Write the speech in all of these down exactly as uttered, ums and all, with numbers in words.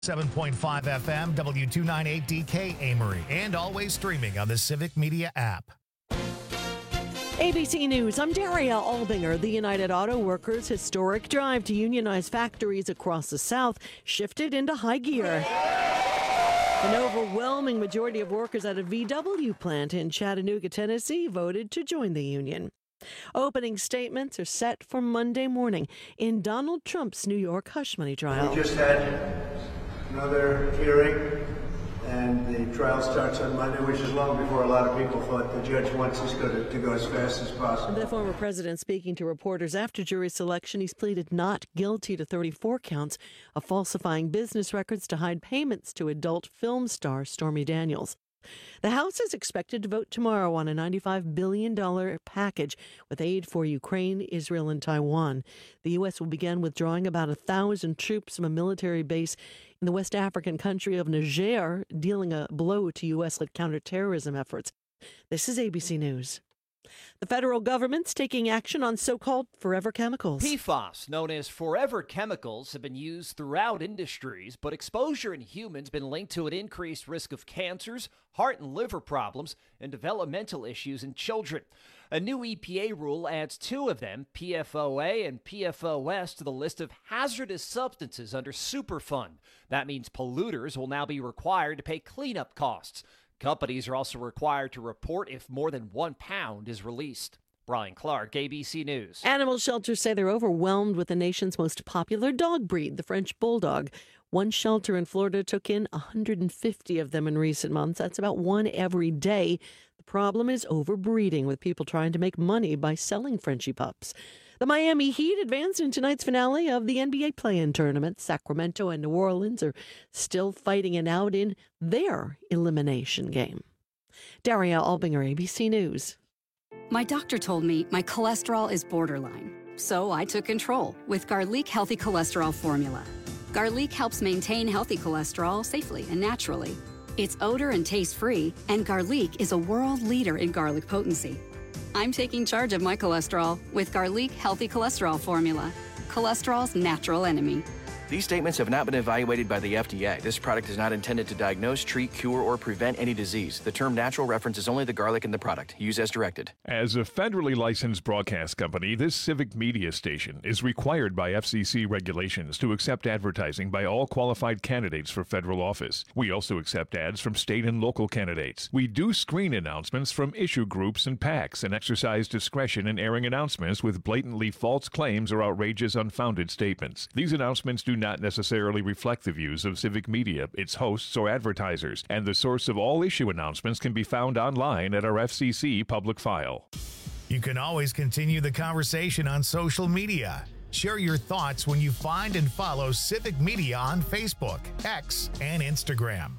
seven point five F M, W two ninety-eight D K Amory, and always streaming on the Civic Media app. A B C News, I'm Daria Albinger. The United Auto Workers' historic drive to unionize factories across the South shifted into high gear. An overwhelming majority of workers at a V W plant in Chattanooga, Tennessee, voted to join the union. Opening statements are set for Monday morning in Donald Trump's New York hush money trial. We just had another hearing, and the trial starts on Monday, which is long before a lot of people thought. The judge wants us to go, to go as fast as possible. The former president speaking to reporters after jury selection, he's pleaded not guilty to thirty-four counts of falsifying business records to hide payments to adult film star Stormy Daniels. The House is expected to vote tomorrow on a ninety-five billion dollars package with aid for Ukraine, Israel, and Taiwan. The U S will begin withdrawing about a thousand troops from a military base in the West African country of Niger, dealing a blow to U S-led counterterrorism efforts. This is A B C News. The federal government's taking action on so-called forever chemicals. P FAS, known as forever chemicals, have been used throughout industries, but exposure in humans has been linked to an increased risk of cancers, heart and liver problems, and developmental issues in children. A new E P A rule adds two of them, P F O A and P F O S, to the list of hazardous substances under Superfund. That means polluters will now be required to pay cleanup costs. Companies are also required to report if more than one pound is released. Brian Clark, A B C News. Animal shelters say they're overwhelmed with the nation's most popular dog breed, the French Bulldog. One shelter in Florida took in one hundred fifty of them in recent months. That's about one every day. The problem is overbreeding, with people trying to make money by selling Frenchie pups. The Miami Heat advanced in tonight's finale of the N B A play-in tournament. Sacramento and New Orleans are still fighting it out in their elimination game. Daria Albinger, A B C News. My doctor told me my cholesterol is borderline, so I took control with Garlic Healthy Cholesterol Formula. Garlic helps maintain healthy cholesterol safely and naturally. It's odor and taste-free, and Garlic is a world leader in garlic potency. I'm taking charge of my cholesterol with Garlic Healthy Cholesterol Formula, cholesterol's natural enemy. These statements have not been evaluated by the F D A. This product is not intended to diagnose, treat, cure, or prevent any disease. The term natural references only the garlic in the product. Use as directed. As a federally licensed broadcast company, this Civic Media station is required by F C C regulations to accept advertising by all qualified candidates for federal office. We also accept ads from state and local candidates. We do screen announcements from issue groups and PACs and exercise discretion in airing announcements with blatantly false claims or outrageous, unfounded statements. These announcements do not necessarily reflect the views of Civic Media, its hosts, or advertisers, and the source of all issue announcements can be found online at our F C C public file. You can always continue the conversation on social media. Share your thoughts when you find and follow Civic Media on Facebook, X, and Instagram.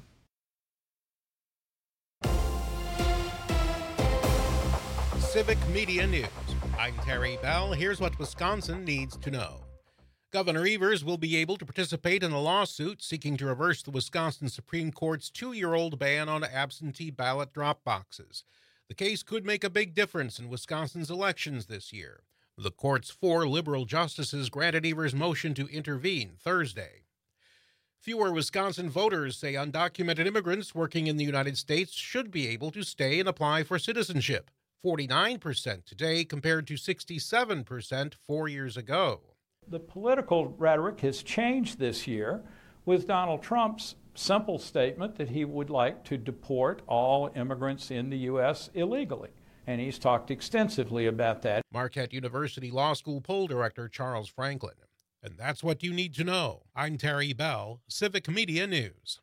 Civic Media News. I'm Terry Bell. Here's what Wisconsin needs to know. Governor Evers will be able to participate in a lawsuit seeking to reverse the Wisconsin Supreme Court's two-year-old ban on absentee ballot drop boxes. The case could make a big difference in Wisconsin's elections this year. The court's four liberal justices granted Evers' motion to intervene Thursday. Fewer Wisconsin voters say undocumented immigrants working in the United States should be able to stay and apply for citizenship. forty-nine percent today compared to sixty-seven percent four years ago. The political rhetoric has changed this year with Donald Trump's simple statement that he would like to deport all immigrants in the U S illegally. And he's talked extensively about that. Marquette University Law School poll director Charles Franklin. And that's what you need to know. I'm Terry Bell, Civic Media News.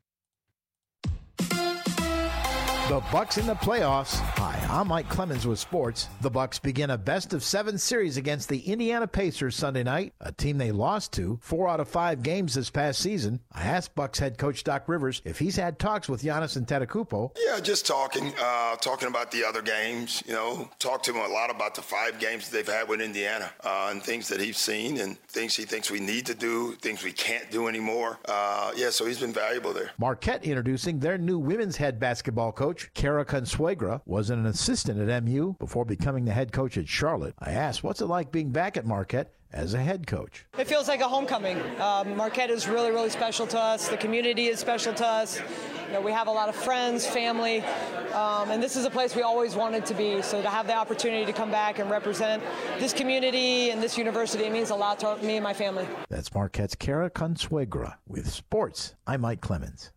The Bucks in the playoffs. Hi, I'm Mike Clemens with sports. The Bucks begin a best-of-seven series against the Indiana Pacers Sunday night, a team they lost to four out of five games this past season. I asked Bucks head coach Doc Rivers if he's had talks with Giannis Antetokounmpo. Yeah, just talking, uh, talking about the other games. You know, talked to him a lot about the five games they've had with Indiana uh, and things that he's seen and things he thinks we need to do, things we can't do anymore. Uh, yeah, so he's been valuable there. Marquette introducing their new women's head basketball coach. Kara Consuegra was an assistant at M U before becoming the head coach at Charlotte. I asked, what's it like being back at Marquette as a head coach. It feels like a homecoming. Um, Marquette is really, really special to us. The community is special to us. You know, we have a lot of friends, family, um, and this is a place we always wanted to be. So to have the opportunity to come back and represent this community and this university, it means a lot to me and my family. That's Marquette's Kara Consuegra with sports. I'm Mike Clemens.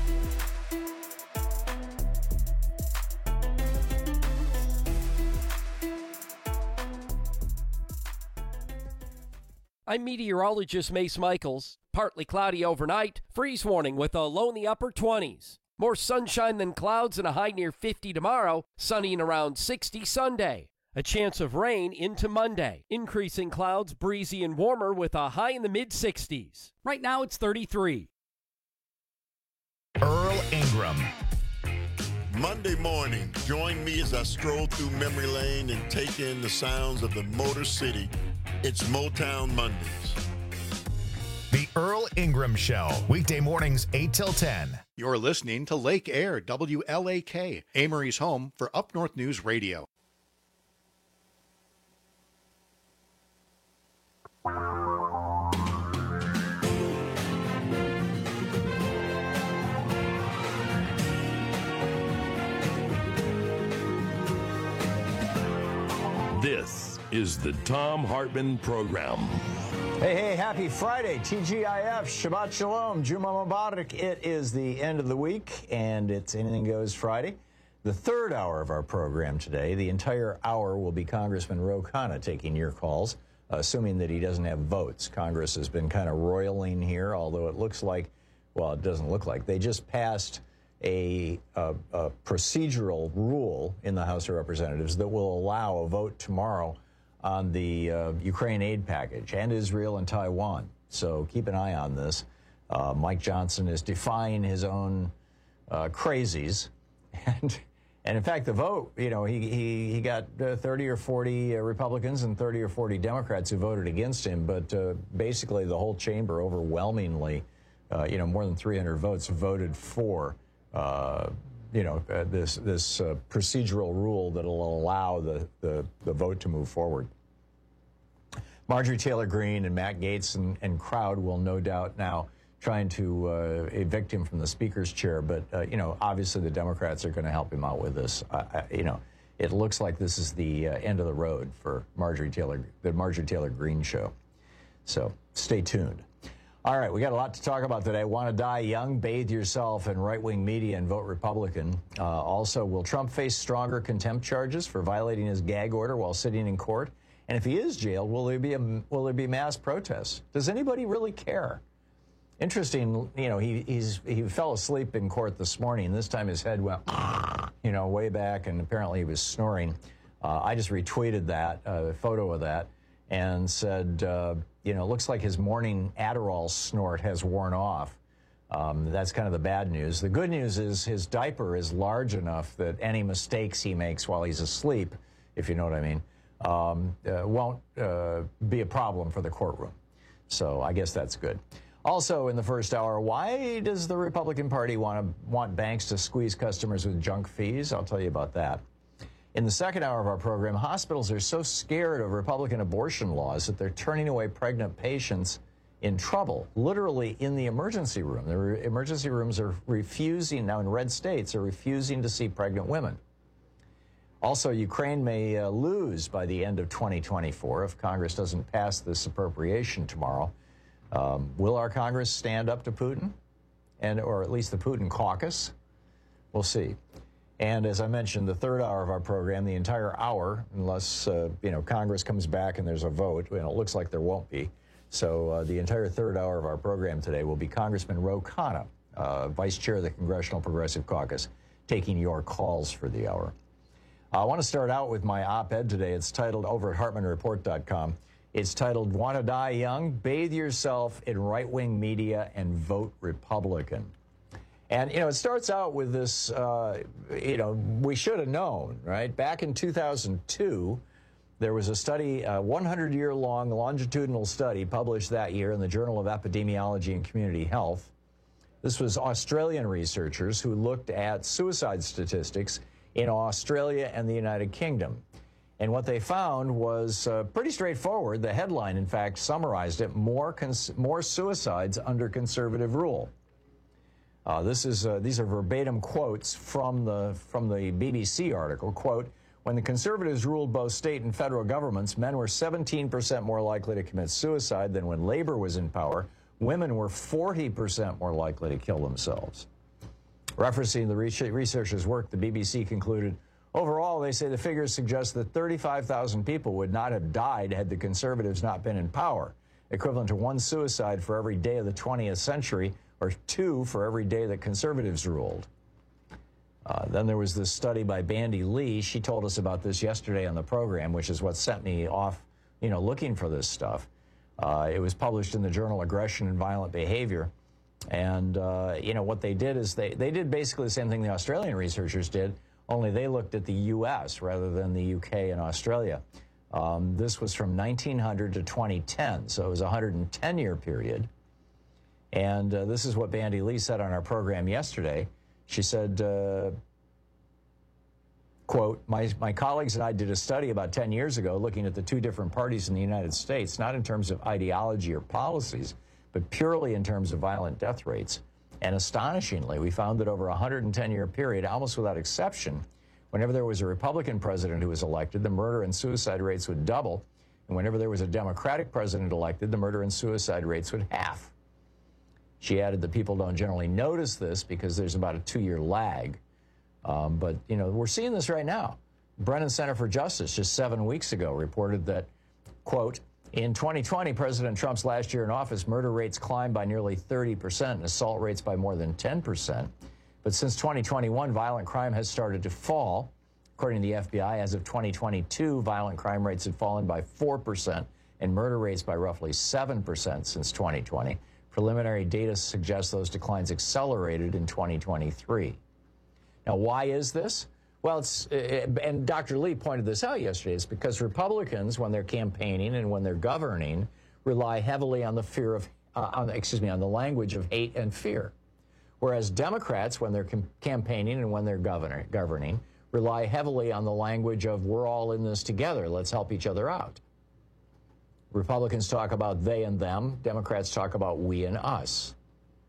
I'm meteorologist Mace Michaels. Partly cloudy overnight, freeze warning with a low in the upper twenties. More sunshine than clouds and a high near fifty tomorrow, sunny and around sixty Sunday. A chance of rain into Monday. Increasing clouds, breezy and warmer with a high in the mid-sixties. Right now it's thirty-three. Earl Ingram. Monday morning, join me as I stroll through memory lane and take in the sounds of the Motor City. It's Motown Mondays. The Earl Ingram Show, weekday mornings eight till ten. You're listening to Lake Air, W L A K, Amory's home for Up North News Radio. This is the Thom Hartmann Program. Hey, hey, happy Friday, T G I F, Shabbat Shalom, Juma Mubarak. It is the end of the week, and it's Anything Goes Friday. The third hour of our program today, the entire hour will be Congressman Ro Khanna taking your calls, assuming that he doesn't have votes. Congress has been kind of roiling here, although it looks like, well, it doesn't look like. They just passed a, a, a procedural rule in the House of Representatives that will allow a vote tomorrow on the uh, Ukraine aid package, and Israel and Taiwan. So keep an eye on this. Uh, Mike Johnson is defying his own uh, crazies. And, and in fact, the vote, you know, he, he, he got uh, thirty or forty uh, Republicans and thirty or forty Democrats who voted against him. But uh, basically the whole chamber overwhelmingly, uh, you know, more than three hundred votes voted for uh, you know, uh, this this uh, procedural rule that will allow the, the, the vote to move forward. Marjorie Taylor Greene and Matt Gaetz and, and crowd will no doubt now trying to uh, evict him from the speaker's chair. But, uh, you know, obviously the Democrats are going to help him out with this. Uh, I, you know, it looks like this is the uh, end of the road for Marjorie Taylor, the Marjorie Taylor Greene show. So stay tuned. All right, we got a lot to talk about today. Want to die young? Bathe yourself in right-wing media and vote Republican. Uh, also, will Trump face stronger contempt charges for violating his gag order while sitting in court? And if he is jailed, will there be a will there be mass protests? Does anybody really care? Interesting, you know, he he's he fell asleep in court this morning. This time his head went, you know, way back, and apparently he was snoring. Uh, I just retweeted that, a uh, photo of that, and said, uh, you know, it looks like his morning Adderall snort has worn off. Um, that's kind of the bad news. The good news is his diaper is large enough that any mistakes he makes while he's asleep, if you know what I mean, um, uh, won't uh, be a problem for the courtroom. So I guess that's good. Also in the first hour, why does the Republican Party want to want banks to squeeze customers with junk fees? I'll tell you about that. In the second hour of our program, hospitals are so scared of Republican abortion laws that they're turning away pregnant patients in trouble, literally in the emergency room. The re- emergency rooms are refusing, now in red states, are refusing to see pregnant women. Also, Ukraine may uh, lose by the end of twenty twenty-four if Congress doesn't pass this appropriation tomorrow. Um, will our Congress stand up to Putin, and or at least the Putin caucus? We'll see. And as I mentioned, the third hour of our program, the entire hour, unless uh, you know Congress comes back and there's a vote, you know, it looks like there won't be. So uh, the entire third hour of our program today will be Congressman Ro Khanna, uh, Vice Chair of the Congressional Progressive Caucus, taking your calls for the hour. I want to start out with my op-ed today. It's titled over at Hartmann Report dot com. It's titled, Want to Die Young? Bathe Yourself in Right-Wing Media and Vote Republican. And, you know, it starts out with this, uh, you know, we should have known, right? Back in two thousand two, there was a study, a one hundred year long longitudinal study published that year in the Journal of Epidemiology and Community Health. This was Australian researchers who looked at suicide statistics in Australia and the United Kingdom. And what they found was uh, pretty straightforward. The headline, in fact, summarized it: more cons- more suicides under conservative rule. Uh, this is uh, these are verbatim quotes from the from the B B C article. Quote: when the conservatives ruled both state and federal governments, men were seventeen percent more likely to commit suicide than when Labor was in power. Women were forty percent more likely to kill themselves. Referencing the researchers' work, the B B C concluded, overall, they say the figures suggest that thirty-five thousand people would not have died had the conservatives not been in power, equivalent to one suicide for every day of the twentieth century, or two for every day that conservatives ruled. Uh, then there was this study by Bandy Lee. She told us about this yesterday on the program, which is what sent me off, you know, looking for this stuff. Uh, it was published in the journal Aggression and Violent Behavior. And, uh, you know, what they did is they, they did basically the same thing the Australian researchers did, only they looked at the U S rather than the U K and Australia. Um, this was from nineteen hundred to twenty ten, so it was a one hundred ten year period. And uh, this is what Bandy Lee said on our program yesterday. She said, uh, quote, my, my colleagues and I did a study about ten years ago looking at the two different parties in the United States, not in terms of ideology or policies, but purely in terms of violent death rates. And astonishingly, we found that over a one hundred ten year period, almost without exception, whenever there was a Republican president who was elected, the murder and suicide rates would double. And whenever there was a Democratic president elected, the murder and suicide rates would half. She added that people don't generally notice this because there's about a two-year lag. Um, but, you know, we're seeing this right now. Brennan Center for Justice just seven weeks ago reported that, quote, in twenty twenty, President Trump's last year in office, murder rates climbed by nearly thirty percent and assault rates by more than ten percent. But since twenty twenty-one, violent crime has started to fall. According to the F B I, as of twenty twenty-two, violent crime rates had fallen by four percent and murder rates by roughly seven percent since twenty twenty. Preliminary data suggests those declines accelerated in twenty twenty-three. Now, why is this? Well, it's, and Doctor Lee pointed this out yesterday, it's because Republicans, when they're campaigning and when they're governing, rely heavily on the fear of, uh, on, excuse me, on the language of hate and fear. Whereas Democrats, when they're com- campaigning and when they're governor, governing, rely heavily on the language of we're all in this together, let's help each other out. Republicans talk about they and them. Democrats talk about we and us.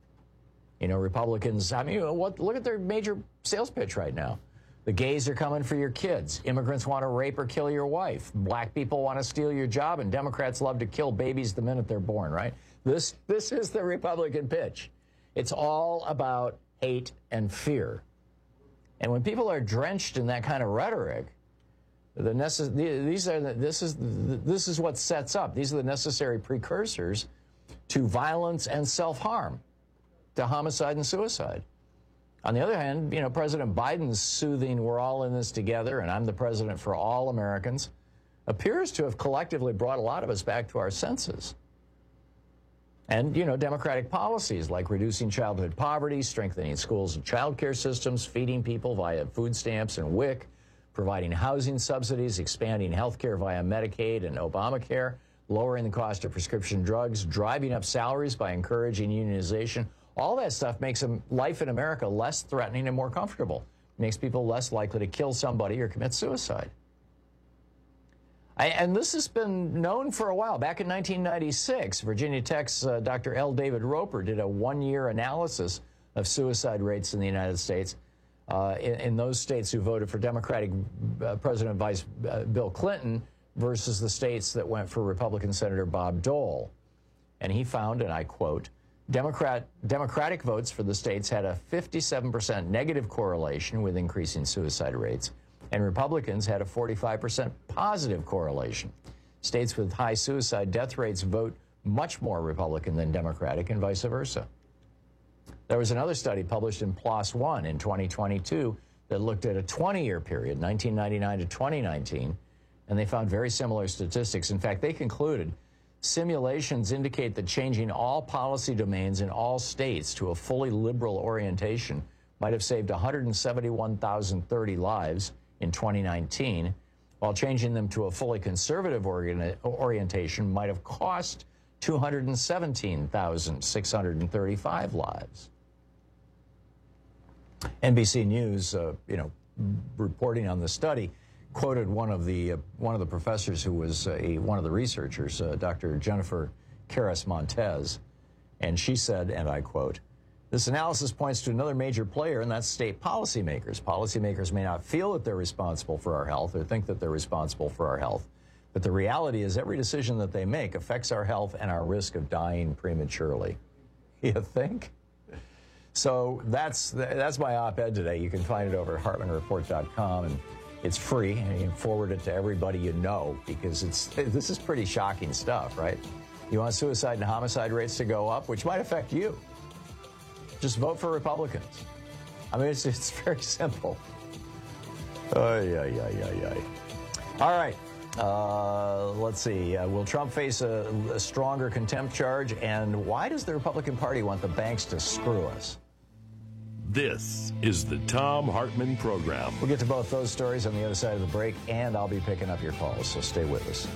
You know, Republicans, I mean, what, look at their major sales pitch right now. The gays are coming for your kids. Immigrants want to rape or kill your wife. Black people want to steal your job, and Democrats love to kill babies the minute they're born, right? This, this is the Republican pitch. It's all about hate and fear. And when people are drenched in that kind of rhetoric, the necess- these are the, this is the, this is what sets up. These are the necessary precursors to violence and self-harm, to homicide and suicide. On the other hand, you know, President Biden's soothing, we're all in this together, and I'm the president for all Americans, appears to have collectively brought a lot of us back to our senses. And, you know, Democratic policies like reducing childhood poverty, strengthening schools and child care systems, feeding people via food stamps and W I C, providing housing subsidies, expanding health care via Medicaid and Obamacare, lowering the cost of prescription drugs, driving up salaries by encouraging unionization. All that stuff makes life in America less threatening and more comfortable. Makes people less likely to kill somebody or commit suicide. I, and this has been known for a while. Back in nineteen ninety-six, Virginia Tech's uh, Doctor L. David Roper did a one-year analysis of suicide rates in the United States uh, in, in those states who voted for Democratic uh, President Vice uh, Bill Clinton versus the states that went for Republican Senator Bob Dole. And he found, and I quote, Democrat, Democratic votes for the states had a fifty-seven percent negative correlation with increasing suicide rates, and Republicans had a forty-five percent positive correlation. States with high suicide death rates vote much more Republican than Democratic, and vice versa. There was another study published in PLOS One in twenty twenty-two that looked at a twenty year period, nineteen ninety-nine to twenty nineteen, and they found very similar statistics. In fact, they concluded simulations indicate that changing all policy domains in all states to a fully liberal orientation might have saved one hundred seventy-one thousand thirty lives in twenty nineteen, while changing them to a fully conservative orient orientation might have cost two hundred seventeen thousand six hundred thirty-five lives. N B C News, uh, you know, reporting on the study, quoted one of the uh, one of the professors who was a, one of the researchers, uh, Doctor Jennifer Karras-Montez, and she said, and I quote, "This analysis points to another major player, and that's state policymakers. Policymakers may not feel that they're responsible for our health or think that they're responsible for our health, but the reality is every decision that they make affects our health and our risk of dying prematurely." You think? So that's that's my op-ed today. You can find it over at hartman report dot com, and it's free, and you can forward it to everybody you know, because it's this is pretty shocking stuff, right? You want suicide and homicide rates to go up, which might affect you. Just vote for Republicans. I mean, it's, it's very simple. Ay, ay, ay, ay, ay. All right. Uh, let's see. Uh, will Trump face a, a stronger contempt charge? And why does the Republican Party want the banks to screw us? This is the Thom Hartmann Program. We'll get to both those stories on the other side of the break, and I'll be picking up your calls, so stay with us.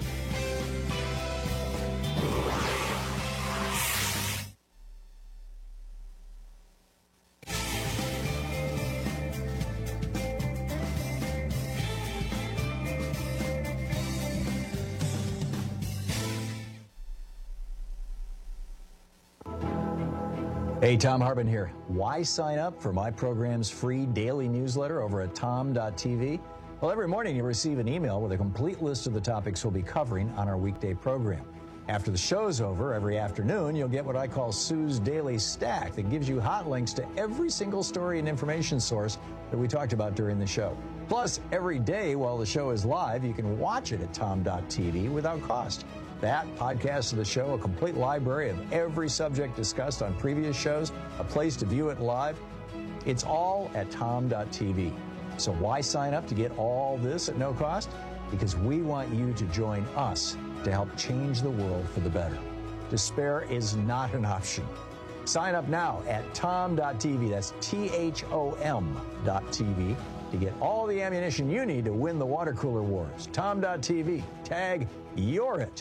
Hey, Thom Hartmann here. Why sign up for my program's free daily newsletter over at tom dot t v? Well, every morning you receive an email with a complete list of the topics we'll be covering on our weekday program. After the show's over, every afternoon, you'll get what I call Sue's Daily Stack that gives you hot links to every single story and information source that we talked about during the show. Plus, every day while the show is live, you can watch it at tom dot t v without cost. That, podcast of the show, a complete library of every subject discussed on previous shows, a place to view it live. It's all at tom dot t v. So why sign up to get all this at no cost? Because we want you to join us to help change the world for the better. Despair is not an option. Sign up now at tom dot t v. That's T H O M dot T V to get all the ammunition you need to win the water cooler wars. tom dot t v. Tag You're It.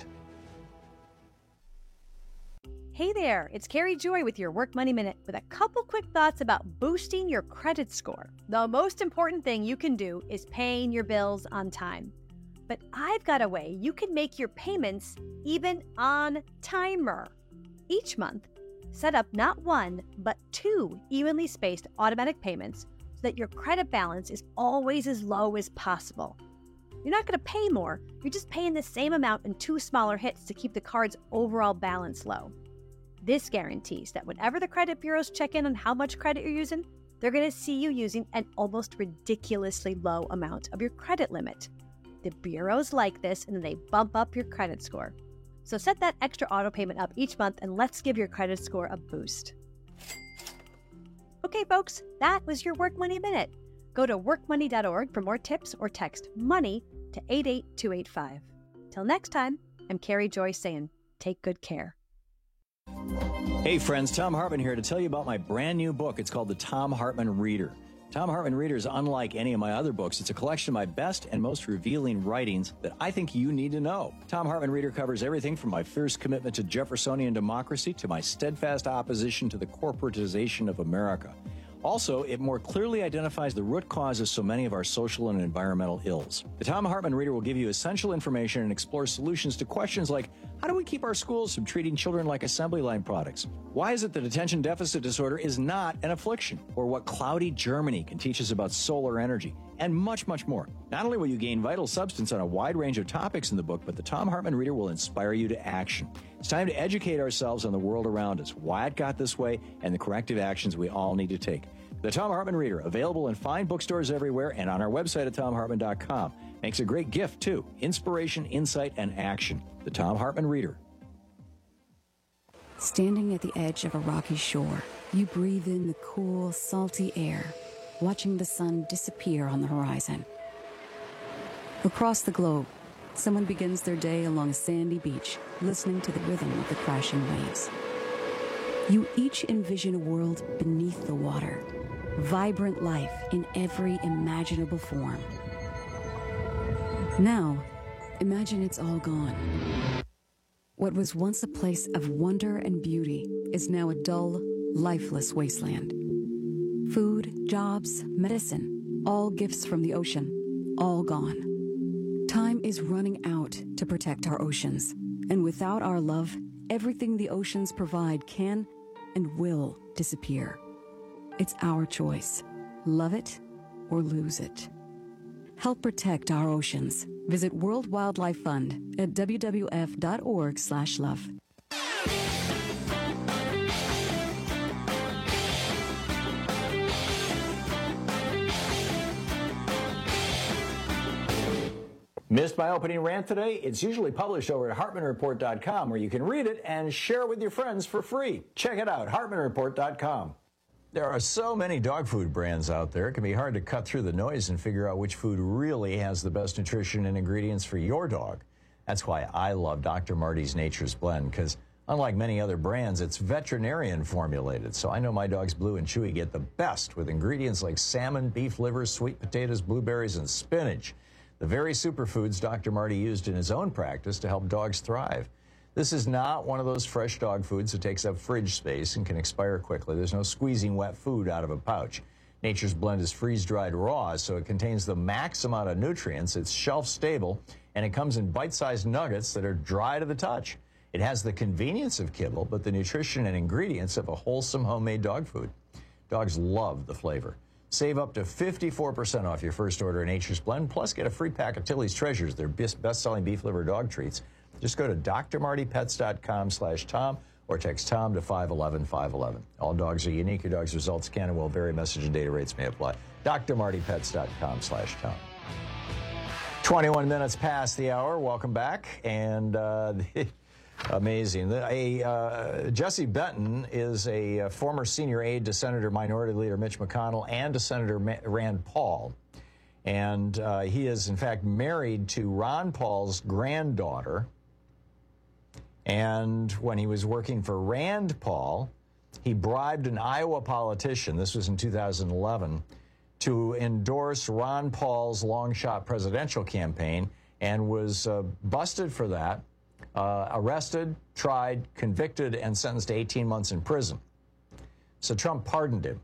Hey there, it's Carrie Joy with your Work Money Minute with a couple quick thoughts about boosting your credit score. The most important thing you can do is paying your bills on time. But I've got a way you can make your payments even on timer. Each month, set up not one, but two evenly spaced automatic payments so that your credit balance is always as low as possible. You're not going to pay more, you're just paying the same amount in two smaller hits to keep the card's overall balance low. This guarantees that whenever the credit bureaus check in on how much credit you're using, they're going to see you using an almost ridiculously low amount of your credit limit. The bureaus like this, and then they bump up your credit score. So set that extra auto payment up each month, and let's give your credit score a boost. Okay, folks, that was your Work Money Minute. Go to work money dot org for more tips or text MONEY to eight eight two eight five. Till next time, I'm Carrie Joy saying, take good care. Hey friends, Thom Hartmann here to tell you about my brand new book. It's called The Thom Hartmann Reader. Thom Hartmann Reader is unlike any of my other books. It's a collection of my best and most revealing writings that I think you need to know. Thom Hartmann Reader covers everything from my fierce commitment to Jeffersonian democracy to my steadfast opposition to the corporatization of America. Also, it more clearly identifies the root cause of so many of our social and environmental ills. The Thom Hartmann Reader will give you essential information and explore solutions to questions like, how do we keep our schools from treating children like assembly line products? Why is it that attention deficit disorder is not an affliction? Or what cloudy Germany can teach us about solar energy? And much, much more. Not only will you gain vital substance on a wide range of topics in the book, but the Thom Hartmann Reader will inspire you to action. It's time to educate ourselves on the world around us, why it got this way, and the corrective actions we all need to take. The Thom Hartmann Reader, available in fine bookstores everywhere and on our website at tom hartmann dot com. Makes a great gift, too. Inspiration, insight, and action. The Thom Hartmann Reader. Standing at the edge of a rocky shore, you breathe in the cool, salty air, watching the sun disappear on the horizon. Across the globe, someone begins their day along a sandy beach, listening to the rhythm of the crashing waves. You each envision a world beneath the water, vibrant life in every imaginable form. Now, imagine it's all gone. What was once a place of wonder and beauty is now a dull, lifeless wasteland. Food, jobs, medicine, all gifts from the ocean, all gone. Time is running out to protect our oceans. And without our love, everything the oceans provide can and will disappear. It's our choice. Love it or lose it. Help protect our oceans. Visit World Wildlife Fund at w w f dot org slash love. Missed my opening rant today? It's usually published over at hartman report dot com, where you can read it and share it with your friends for free. Check it out, hartman report dot com. There are so many dog food brands out there, it can be hard to cut through the noise and figure out which food really has the best nutrition and ingredients for your dog. That's why I love Doctor Marty's Nature's Blend, because unlike many other brands, it's veterinarian formulated. So I know my dogs Blue and Chewy get the best with ingredients like salmon, beef liver, sweet potatoes, blueberries, and spinach. The very superfoods Doctor Marty used in his own practice to help dogs thrive. This is not one of those fresh dog foods that takes up fridge space and can expire quickly. There's no squeezing wet food out of a pouch. Nature's Blend is freeze-dried raw, so it contains the max amount of nutrients. It's shelf-stable, and it comes in bite-sized nuggets that are dry to the touch. It has the convenience of kibble, but the nutrition and ingredients of a wholesome homemade dog food. Dogs love the flavor. Save up to fifty-four percent off your first order of Nature's Blend, plus get a free pack of Tilly's Treasures, their best-selling beef liver dog treats. Just go to d r marty pets dot com slash Tom or text Tom to five one one five one one. All dogs are unique. Your dog's results can and will vary. Message and data rates may apply. d r marty pets dot com slash Tom. twenty-one minutes past the hour. Welcome back. And uh, amazing. A, uh, Jesse Benton is a, a former senior aide to Senator Minority Leader Mitch McConnell and to Senator Ma- Rand Paul. And uh, he is, in fact, married to Ron Paul's granddaughter. And when he was working for Rand Paul, he bribed an Iowa politician, this was in two thousand eleven, to endorse Ron Paul's long-shot presidential campaign, and was uh, busted for that. Uh, arrested, tried, convicted, and sentenced to eighteen months in prison. So Trump pardoned him.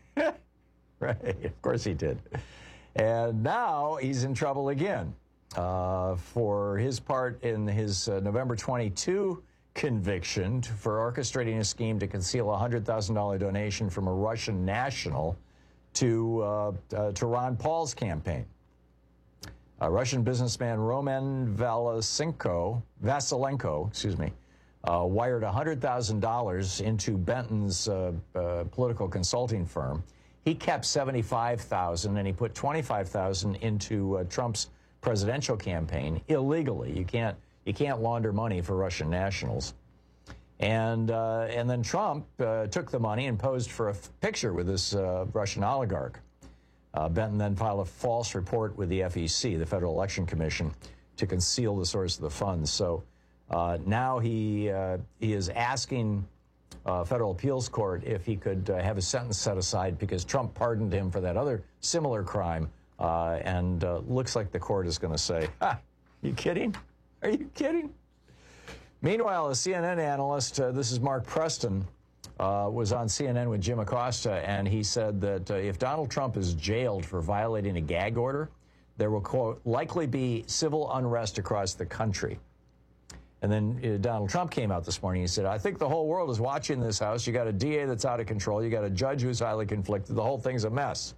Right, of course he did. And now he's in trouble again uh, for his part in his uh, November twenty-two conviction for orchestrating a scheme to conceal a one hundred thousand dollars donation from a Russian national to, uh, uh, to Ron Paul's campaign. Uh, Russian businessman Roman Vasilenko, Vasilenko, excuse me, uh, wired one hundred thousand dollars into Benton's uh, uh, political consulting firm. He kept seventy-five thousand dollars, and he put twenty-five thousand dollars into uh, Trump's presidential campaign illegally. You can't you can't launder money for Russian nationals. And uh, and then Trump uh, took the money and posed for a f- picture with this uh, Russian oligarch. Uh, Benton then filed a false report with the F E C, the Federal Election Commission, to conceal the source of the funds. So uh, now he uh, he is asking uh, federal appeals court if he could uh, have his sentence set aside because Trump pardoned him for that other similar crime. Uh, and uh, looks like the court is going to say, "Ha, you kidding? Are you kidding?" Meanwhile, a C N N analyst, uh, this is Mark Preston, Uh, was on C N N with Jim Acosta, and he said that uh, if Donald Trump is jailed for violating a gag order, there will, quote, likely be civil unrest across the country. And then uh, Donald Trump came out this morning. He said, I think the whole world is watching this house. You got a D A that's out of control. You got a judge who's highly conflicted. The whole thing's a mess.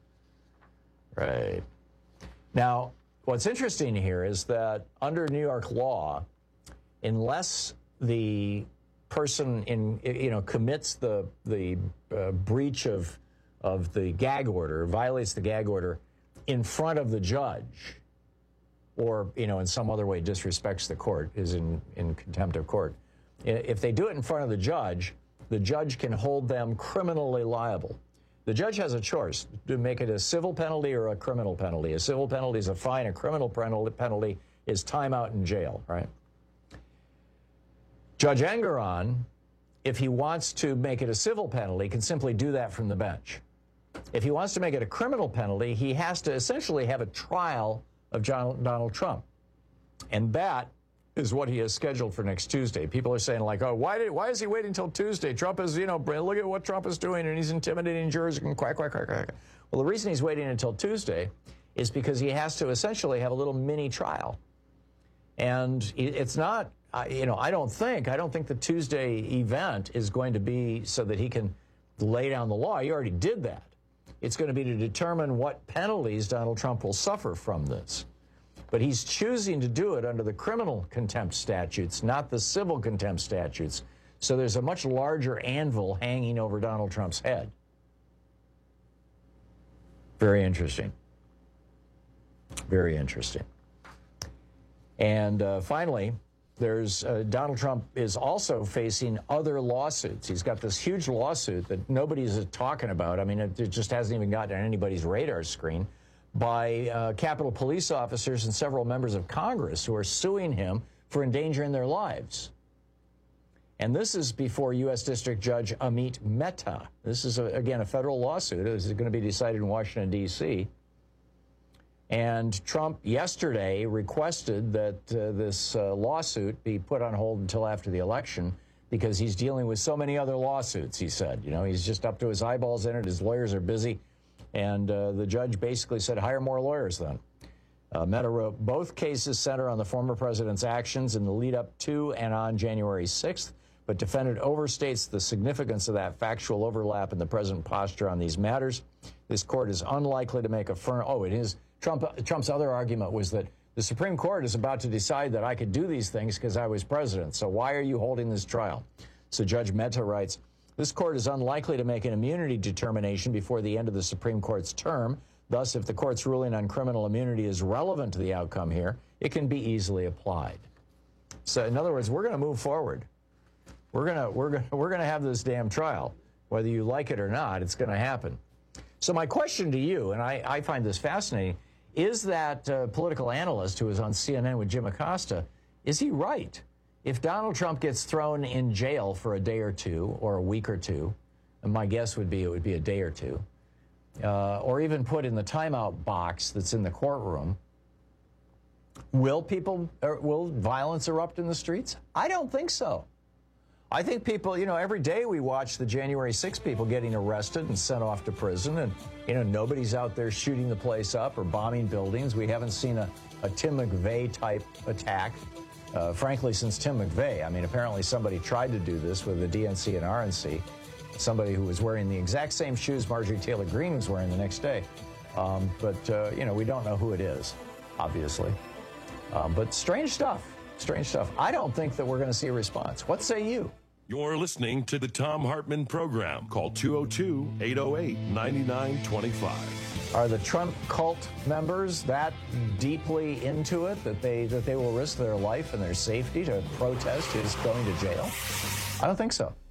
Right. Now, what's interesting here is that under New York law, unless the person in you know commits the the uh, breach of of the gag order, violates the gag order in front of the judge, or you know in some other way disrespects the court, is in in contempt of court. If they do it in front of the judge, the judge can hold them criminally liable. The judge has a choice to make it a civil penalty or a criminal penalty. A civil penalty is a fine. A criminal penalty is time out in jail, right? Judge Engoron, if he wants to make it a civil penalty, can simply do that from the bench. If he wants to make it a criminal penalty, he has to essentially have a trial of John, Donald Trump. And that is what he has scheduled for next Tuesday. People are saying, like, oh, why did why is he waiting until Tuesday? Trump is, you know, look at what Trump is doing, and he's intimidating jurors and quack, quack, quack, quack. Well, the reason he's waiting until Tuesday is because he has to essentially have a little mini trial. And it's not, you know, I don't think, I don't think the Tuesday event is going to be so that he can lay down the law. He already did that. It's going to be to determine what penalties Donald Trump will suffer from this. But he's choosing to do it under the criminal contempt statutes, not the civil contempt statutes. So there's a much larger anvil hanging over Donald Trump's head. Very interesting. Very interesting. And uh, finally, there's uh, Donald Trump is also facing other lawsuits. He's got this huge lawsuit that nobody's talking about. I mean, it, it just hasn't even gotten on anybody's radar screen, by uh, Capitol Police officers and several members of Congress who are suing him for endangering their lives. And this is before U S District Judge Amit Mehta. This is, a, again, a federal lawsuit. This is going to be decided in Washington, D C And Trump yesterday requested that uh, this uh, lawsuit be put on hold until after the election because he's dealing with so many other lawsuits, he said. You know, he's just up to his eyeballs in it. His lawyers are busy. And uh, the judge basically said, hire more lawyers then. Uh, Mehta wrote, both cases center on the former president's actions in the lead up to and on January sixth, but defendant overstates the significance of that factual overlap in the present posture on these matters. This court is unlikely to make a firm, oh, it is. Trump, Trump's other argument was that the Supreme Court is about to decide that I could do these things because I was president. So why are you holding this trial? So Judge Mehta writes, this court is unlikely to make an immunity determination before the end of the Supreme Court's term. Thus, if the court's ruling on criminal immunity is relevant to the outcome here, it can be easily applied. So in other words, we're going to move forward. We're going to we're going we're going to have this damn trial. Whether you like it or not, it's going to happen. So my question to you, and I, I find this fascinating, is that uh, political analyst who was on C N N with Jim Acosta, is he right? If Donald Trump gets thrown in jail for a day or two, or a week or two, and my guess would be it would be a day or two, uh, or even put in the timeout box that's in the courtroom, will people, er, will violence erupt in the streets? I don't think so. I think people, you know, every day we watch the January sixth people getting arrested and sent off to prison, and, you know, nobody's out there shooting the place up or bombing buildings. We haven't seen a, a Tim McVeigh-type attack, uh, frankly, since Tim McVeigh. I mean, apparently somebody tried to do this with the D N C and R N C, somebody who was wearing the exact same shoes Marjorie Taylor Greene was wearing the next day. Um, but, uh, you know, we don't know who it is, obviously. Um, but strange stuff, strange stuff. I don't think that we're going to see a response. What say you? You're listening to the Thom Hartmann Program. Call two oh two, eight oh eight, nine nine two five. Are the Trump cult members that deeply into it that they that they will risk their life and their safety to protest his going to jail? I don't think so.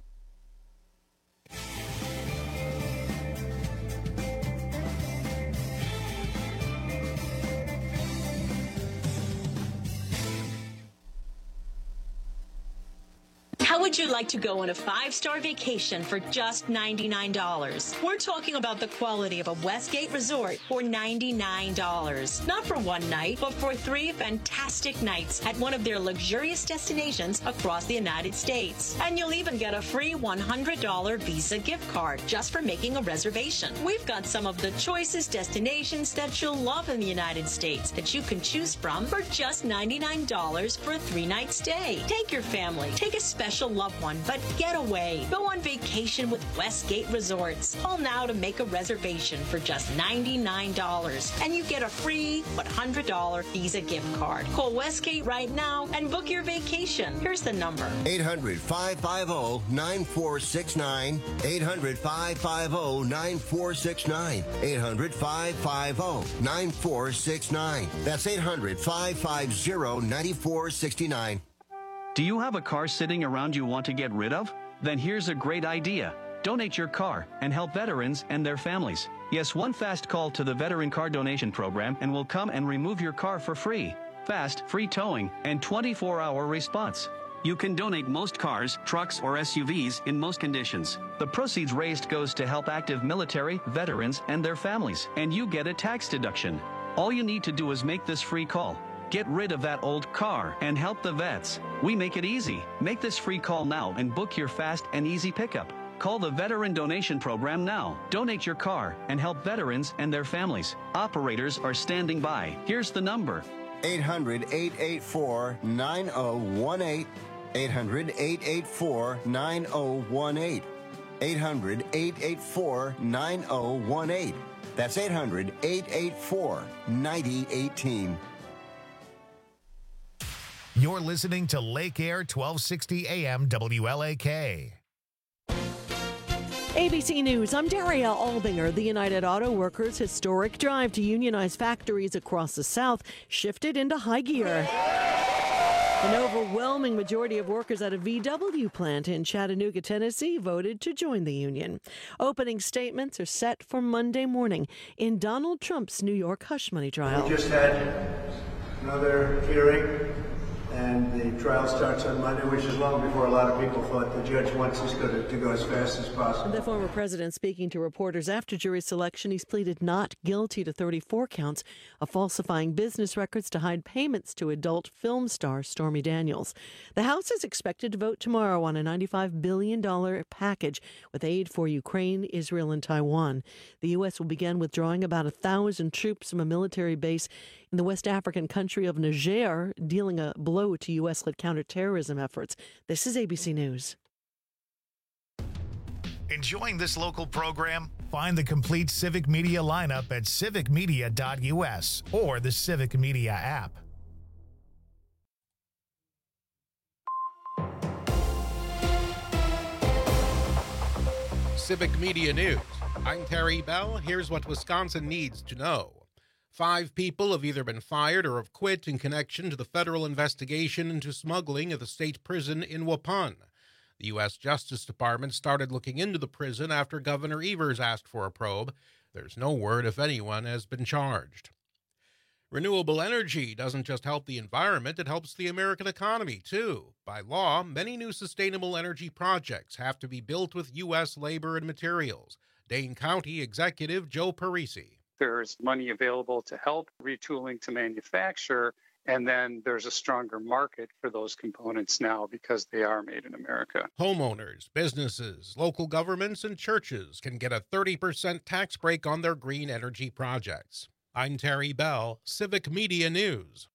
How would you like to go on a five-star vacation for just ninety-nine dollars? We're talking about the quality of a Westgate resort for ninety-nine dollars. Not for one night, but for three fantastic nights at one of their luxurious destinations across the United States. And you'll even get a free one hundred dollars Visa gift card just for making a reservation. We've got some of the choicest destinations that you'll love in the United States that you can choose from for just ninety-nine dollars for a three-night stay. Take your family, take a special loved one, but get away. Go on vacation with Westgate Resorts. Call now to make a reservation for just ninety-nine dollars, and you get a free one hundred dollars Visa gift card. Call Westgate right now and book your vacation. Here's the number. eight hundred, five five zero, nine four six nine. eight hundred, five five zero, nine four six nine. eight hundred, five five zero, nine four six nine. That's eight hundred, five five zero, nine four six nine. Do you have a car sitting around you want to get rid of? Then here's a great idea. Donate your car and help veterans and their families. Yes, one fast call to the Veteran Car Donation Program and we'll come and remove your car for free. Fast, free towing, and twenty-four hour response. You can donate most cars, trucks, or S U Vs in most conditions. The proceeds raised goes to help active military, veterans, and their families, and you get a tax deduction. All you need to do is make this free call. Get rid of that old car and help the vets. We make it easy. Make this free call now and book your fast and easy pickup. Call the Veteran Donation Program now. Donate your car and help veterans and their families. Operators are standing by. Here's the number. eight hundred, eight eight four, nine oh one eight. eight hundred, eight eight four, nine oh one eight. eight hundred, eight eight four, nine oh one eight. That's eight hundred, eight eight four, nine oh one eight. You're listening to Lake Air twelve sixty A M W L A K. A B C News, I'm Daria Albinger. The United Auto Workers' historic drive to unionize factories across the South shifted into high gear. An overwhelming majority of workers at a V W plant in Chattanooga, Tennessee, voted to join the union. Opening statements are set for Monday morning in Donald Trump's New York hush money trial. We just had another hearing, and the trial starts on Monday, which is long before a lot of people thought. The judge wants this to, to go as fast as possible. The former president speaking to reporters after jury selection, he's pleaded not guilty to thirty-four counts of falsifying business records to hide payments to adult film star Stormy Daniels. The House is expected to vote tomorrow on a ninety-five billion dollars package with aid for Ukraine, Israel, and Taiwan. The U S will begin withdrawing about a thousand troops from a military base in the West African country of Niger, dealing a blow to U S-led counterterrorism efforts. This is A B C News. Enjoying this local program? Find the complete Civic Media lineup at civic media dot U S or the Civic Media app. Civic Media News. I'm Terry Bell. Here's what Wisconsin needs to know. Five people have either been fired or have quit in connection to the federal investigation into smuggling at the state prison in Waupun. The U S Justice Department started looking into the prison after Governor Evers asked for a probe. There's no word if anyone has been charged. Renewable energy doesn't just help the environment, it helps the American economy, too. By law, many new sustainable energy projects have to be built with U S labor and materials. Dane County Executive Joe Parisi. There's money available to help retooling to manufacture, and then there's a stronger market for those components now because they are made in America. Homeowners, businesses, local governments, and churches can get a thirty percent tax break on their green energy projects. I'm Terry Bell, Civic Media News.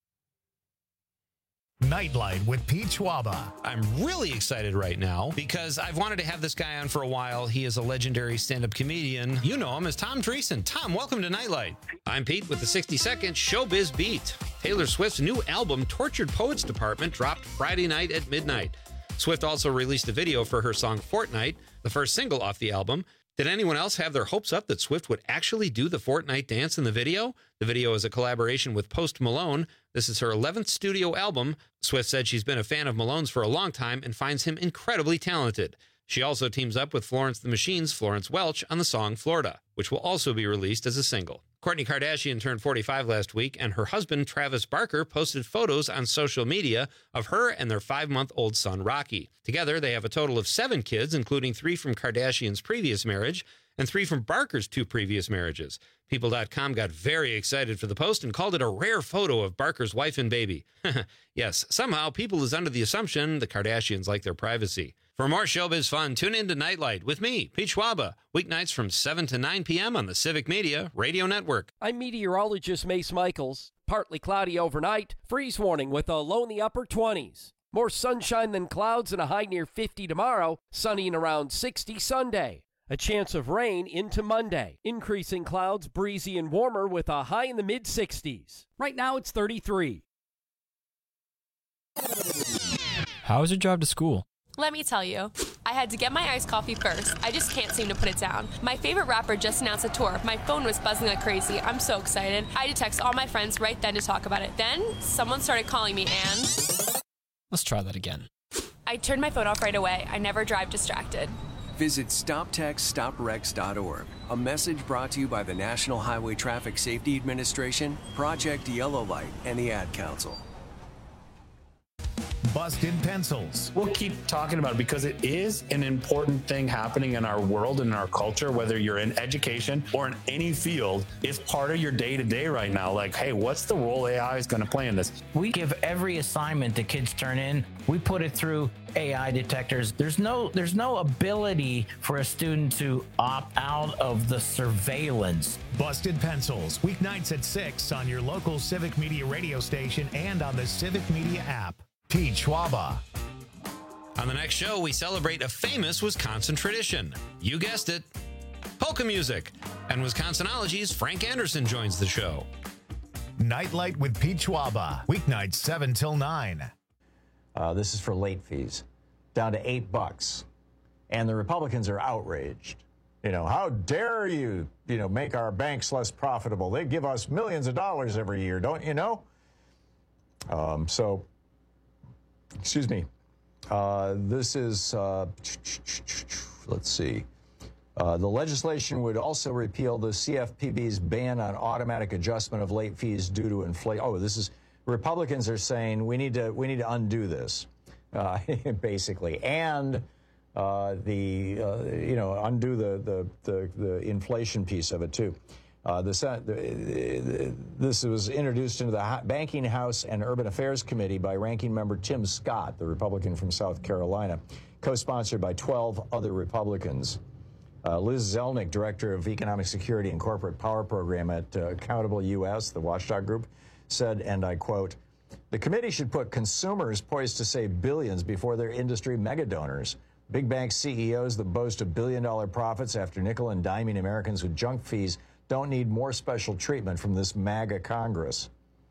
Nightlight with Pete Schwaba. I'm really excited right now because I've wanted to have this guy on for a while. He is a legendary stand-up comedian. You know him as Tom Dreesen. Tom, welcome to Nightlight. I'm Pete with the sixty second Showbiz Beat. Taylor Swift's new album, Tortured Poets Department, dropped Friday night at midnight. Swift also released a video for her song Fortnite, the first single off the album. Did anyone else have their hopes up that Swift would actually do the Fortnite dance in the video? The video is a collaboration with Post Malone. This is her eleventh studio album. Swift said she's been a fan of Malone's for a long time and finds him incredibly talented. She also teams up with Florence the Machine's Florence Welch on the song Florida, which will also be released as a single. Kourtney Kardashian turned forty-five last week, and her husband, Travis Barker, posted photos on social media of her and their five-month-old son, Rocky. Together, they have a total of seven kids, including three from Kardashian's previous marriage and three from Barker's two previous marriages. People dot com got very excited for the post and called it a rare photo of Barker's wife and baby. Yes, somehow people is under the assumption the Kardashians like their privacy. For more showbiz fun, tune in to Nightlight with me, Pete Schwaba, weeknights from seven to nine p.m. on the Civic Media Radio Network. I'm meteorologist Mace Michaels. Partly cloudy overnight, freeze warning with a low in the upper twenties. More sunshine than clouds and a high near fifty tomorrow, sunny and around sixty Sunday. A chance of rain into Monday. Increasing clouds, breezy and warmer with a high in the mid sixties. Right now it's thirty-three. How is your drive to school? Let me tell you, I had to get my iced coffee first. I just can't seem to put it down. My favorite rapper just announced a tour. My phone was buzzing like crazy. I'm so excited. I had to text all my friends right then to talk about it. Then, someone started calling me and... Let's try that again. I turned my phone off right away. I never drive distracted. Visit stop text stop wrecks dot org. A message brought to you by the National Highway Traffic Safety Administration, Project Yellow Light, and the Ad Council. Busted Pencils. We'll keep talking about it because it is an important thing happening in our world and in our culture, whether you're in education or in any field. It's part of your day-to-day right now. Like, hey, what's the role A I is going to play in this? We give every assignment that kids turn in, we put it through A I detectors. There's no there's no ability for a student to opt out of the surveillance. Busted Pencils, weeknights at six on your local Civic Media radio station and on the Civic Media app. Pete Schwaba. On the next show, we celebrate a famous Wisconsin tradition. You guessed it, polka music. And Wisconsinology's Frank Anderson joins the show. Nightlight with Pete Schwaba, weeknights seven till nine. Uh, this is for late fees, down to eight bucks. And the Republicans are outraged. You know, how dare you, you know, make our banks less profitable? They give us millions of dollars every year, don't you know? Um, so, excuse me. Uh, this is, uh, let's see. Uh, the legislation would also repeal the C F P B's ban on automatic adjustment of late fees due to inflation. Oh, this is, Republicans are saying we need to we need to undo this, uh, basically, and uh, the uh, you know undo the, the the the inflation piece of it too. Uh, the, the this was introduced into the Banking House and Urban Affairs Committee by Ranking Member Tim Scott, the Republican from South Carolina, co-sponsored by twelve other Republicans. Uh, Liz Zelnick, Director of Economic Security and Corporate Power Program at uh, Accountable U S, the watchdog group, said, and I quote, "The committee should put consumers poised to save billions before their industry megadonors. Big bank C E Os that boast of billion-dollar profits after nickel and diming Americans with junk fees don't need more special treatment from this MAGA Congress."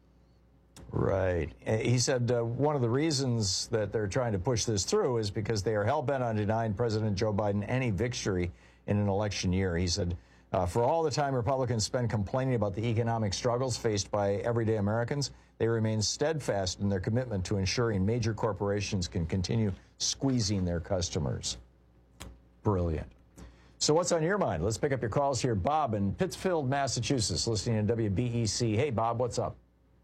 Right. He said uh, one of the reasons that they're trying to push this through is because they are hell-bent on denying President Joe Biden any victory in an election year. He said, Uh, for all the time Republicans spend complaining about the economic struggles faced by everyday Americans, they remain steadfast in their commitment to ensuring major corporations can continue squeezing their customers. Brilliant. So what's on your mind? Let's pick up your calls here. Bob in Pittsfield, Massachusetts, listening to W B E C. Hey, Bob, what's up?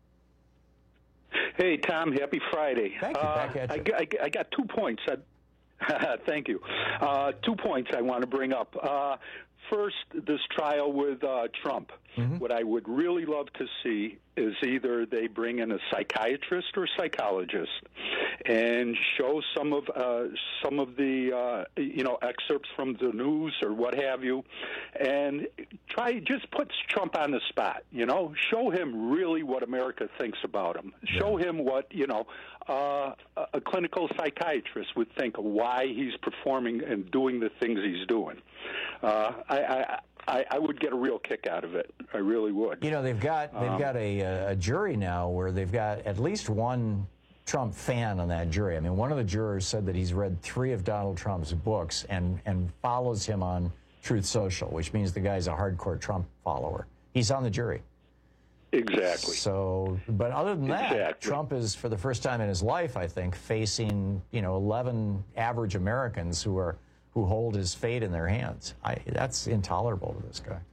Hey, Tom, happy Friday. Thank you. Back uh, at you. I, I, I got two points. I, thank you. Uh, two points I want to bring up. Uh, First, this trial with uh, Trump. Mm-hmm. What I would really love to see is either they bring in a psychiatrist or psychologist and show some of uh, some of the uh, you know excerpts from the news or what have you, and try just put Trump on the spot. You know, show him really what America thinks about him. Yeah. Show him what you know uh, a clinical psychiatrist would think of why he's performing and doing the things he's doing. Uh, I, I, I, I would get a real kick out of it. I really would. You know, they've got they've um, got a, a jury now where they've got at least one Trump fan on that jury. I mean, one of the jurors said that he's read three of Donald Trump's books and and follows him on Truth Social, which means the guy's a hardcore Trump follower. He's on the jury. Exactly. So, but other than that, exactly. Trump is, for the first time in his life, I think, facing you know eleven average Americans who are. who hold his fate in their hands. I, that's intolerable to this guy.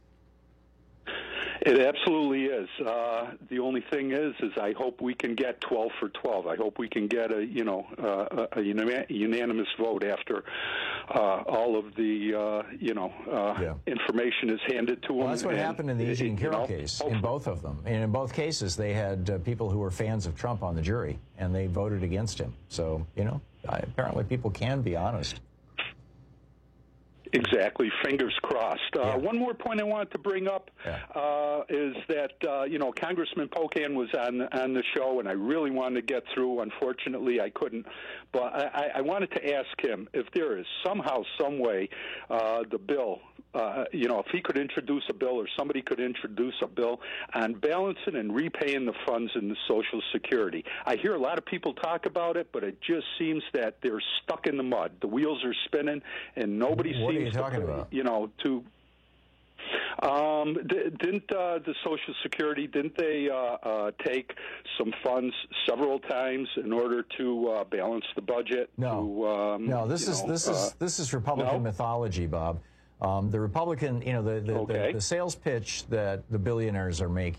It absolutely is. Uh, the only thing is, is I hope we can get twelve for twelve. I hope we can get a, you know, uh, a, a unanimous vote after uh, all of the, uh, you know, uh, yeah. information is handed to well, them. That's what and, happened in the Eugene Carroll you know, case, hopefully. in both of them. And in both cases, they had uh, people who were fans of Trump on the jury, and they voted against him. So, you know, I, apparently people can be honest. Exactly. Fingers crossed. Uh, yeah. One more point I wanted to bring up yeah. uh, is that, uh, you know, Congressman Pocan was on on the show, and I really wanted to get through. Unfortunately, I couldn't. But I, I wanted to ask him if there is somehow, some way, uh, the bill, uh, you know, if he could introduce a bill or somebody could introduce a bill on balancing and repaying the funds in the Social Security. I hear a lot of people talk about it, but it just seems that they're stuck in the mud. The wheels are spinning, and nobody what seems are you talking to, about? you know, to... Um, didn't uh, the Social Security, didn't they uh, uh, take some funds several times in order to uh, balance the budget? No, to, um, no. This is know, this uh, is this is Republican no? mythology, Bob. Um, the Republican, you know, the the, okay. the the sales pitch that the billionaires are making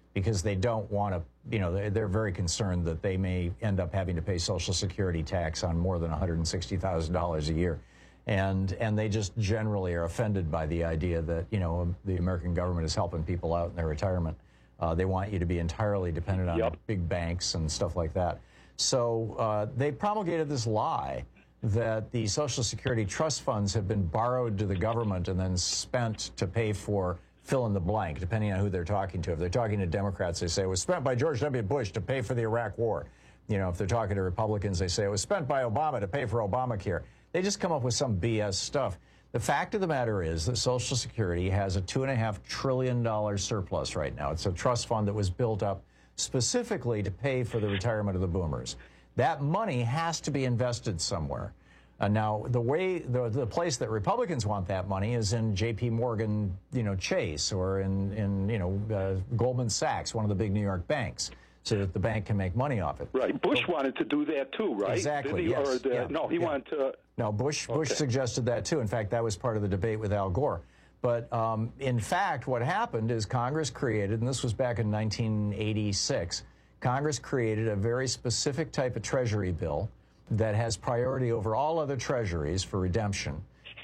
because they don't want to, you know, they're, they're very concerned that they may end up having to pay Social Security tax on more than one hundred sixty thousand dollars a year. And, and they just generally are offended by the idea that, you know, the American government is helping people out in their retirement. Uh, they want you to be entirely dependent on yep. big banks and stuff like that. So uh, they promulgated this lie that the Social Security trust funds have been borrowed to the government and then spent to pay for fill in the blank, depending on who they're talking to. If they're talking to Democrats, they say it was spent by George W. Bush to pay for the Iraq War. You know, if they're talking to Republicans, they say it was spent by Obama to pay for Obamacare. They just come up with some B S stuff. The fact of the matter is that Social Security has a two and a half trillion dollar surplus right now. It's a trust fund that was built up specifically to pay for the retirement of the boomers. That money has to be invested somewhere. Uh, now, the way the, the place that Republicans want that money is in J P Morgan, you know, Chase, or in, in you know, uh, Goldman Sachs, one of the big New York banks, so that the bank can make money off it. Right. Bush but, wanted to do that too, right? Exactly. Did he? Yes. Or the, yeah. No, he yeah. wanted to. No, Bush. Bush okay. suggested that too. In fact, that was part of the debate with Al Gore. But um, in fact, what happened is Congress created, and this was back in nineteen eighty-six, Congress created a very specific type of Treasury bill that has priority over all other treasuries for redemption,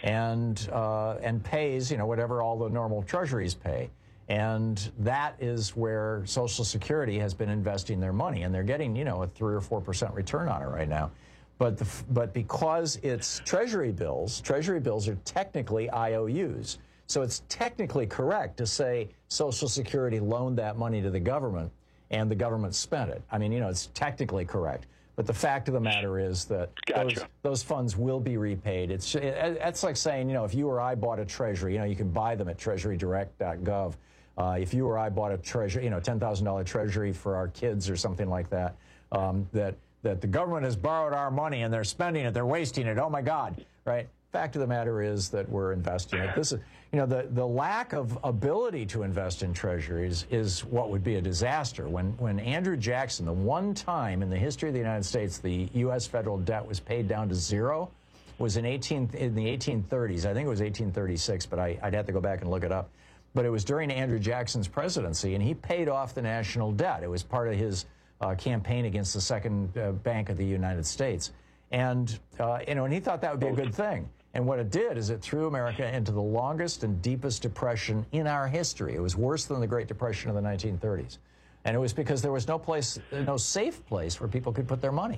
and uh, and pays, you know, whatever all the normal treasuries pay. And that is where Social Security has been investing their money, and they're getting, you know, a three or four percent return on it right now. But the, but because it's Treasury bills, Treasury bills are technically I O Us. So it's technically correct to say Social Security loaned that money to the government and the government spent it. I mean, you know, it's technically correct. But the fact of the matter is that gotcha. those, those funds will be repaid. It's it, it's like saying, you know, if you or I bought a Treasury, you know, you can buy them at treasury direct dot gov. Uh, if you or I bought a Treasury, you know, ten thousand dollar Treasury for our kids or something like that, um, that that the government has borrowed our money and they're spending it, they're wasting it. Oh my God, right? Fact of the matter is that we're investing it. This is, you know, the, the lack of ability to invest in treasuries is what would be a disaster. When when Andrew Jackson, the one time in the history of the United States the U S federal debt was paid down to zero, was in eighteen in the eighteen thirties. I think it was eighteen thirty-six, but I, I'd have to go back and look it up. But it was during Andrew Jackson's presidency, and he paid off the national debt. It was part of his uh, campaign against the Second uh, Bank of the United States. And, uh, you know, and he thought that would be a good thing. And what it did is it threw America into the longest and deepest depression in our history. It was worse than the Great Depression of the nineteen thirties. And it was because there was no place, no safe place where people could put their money.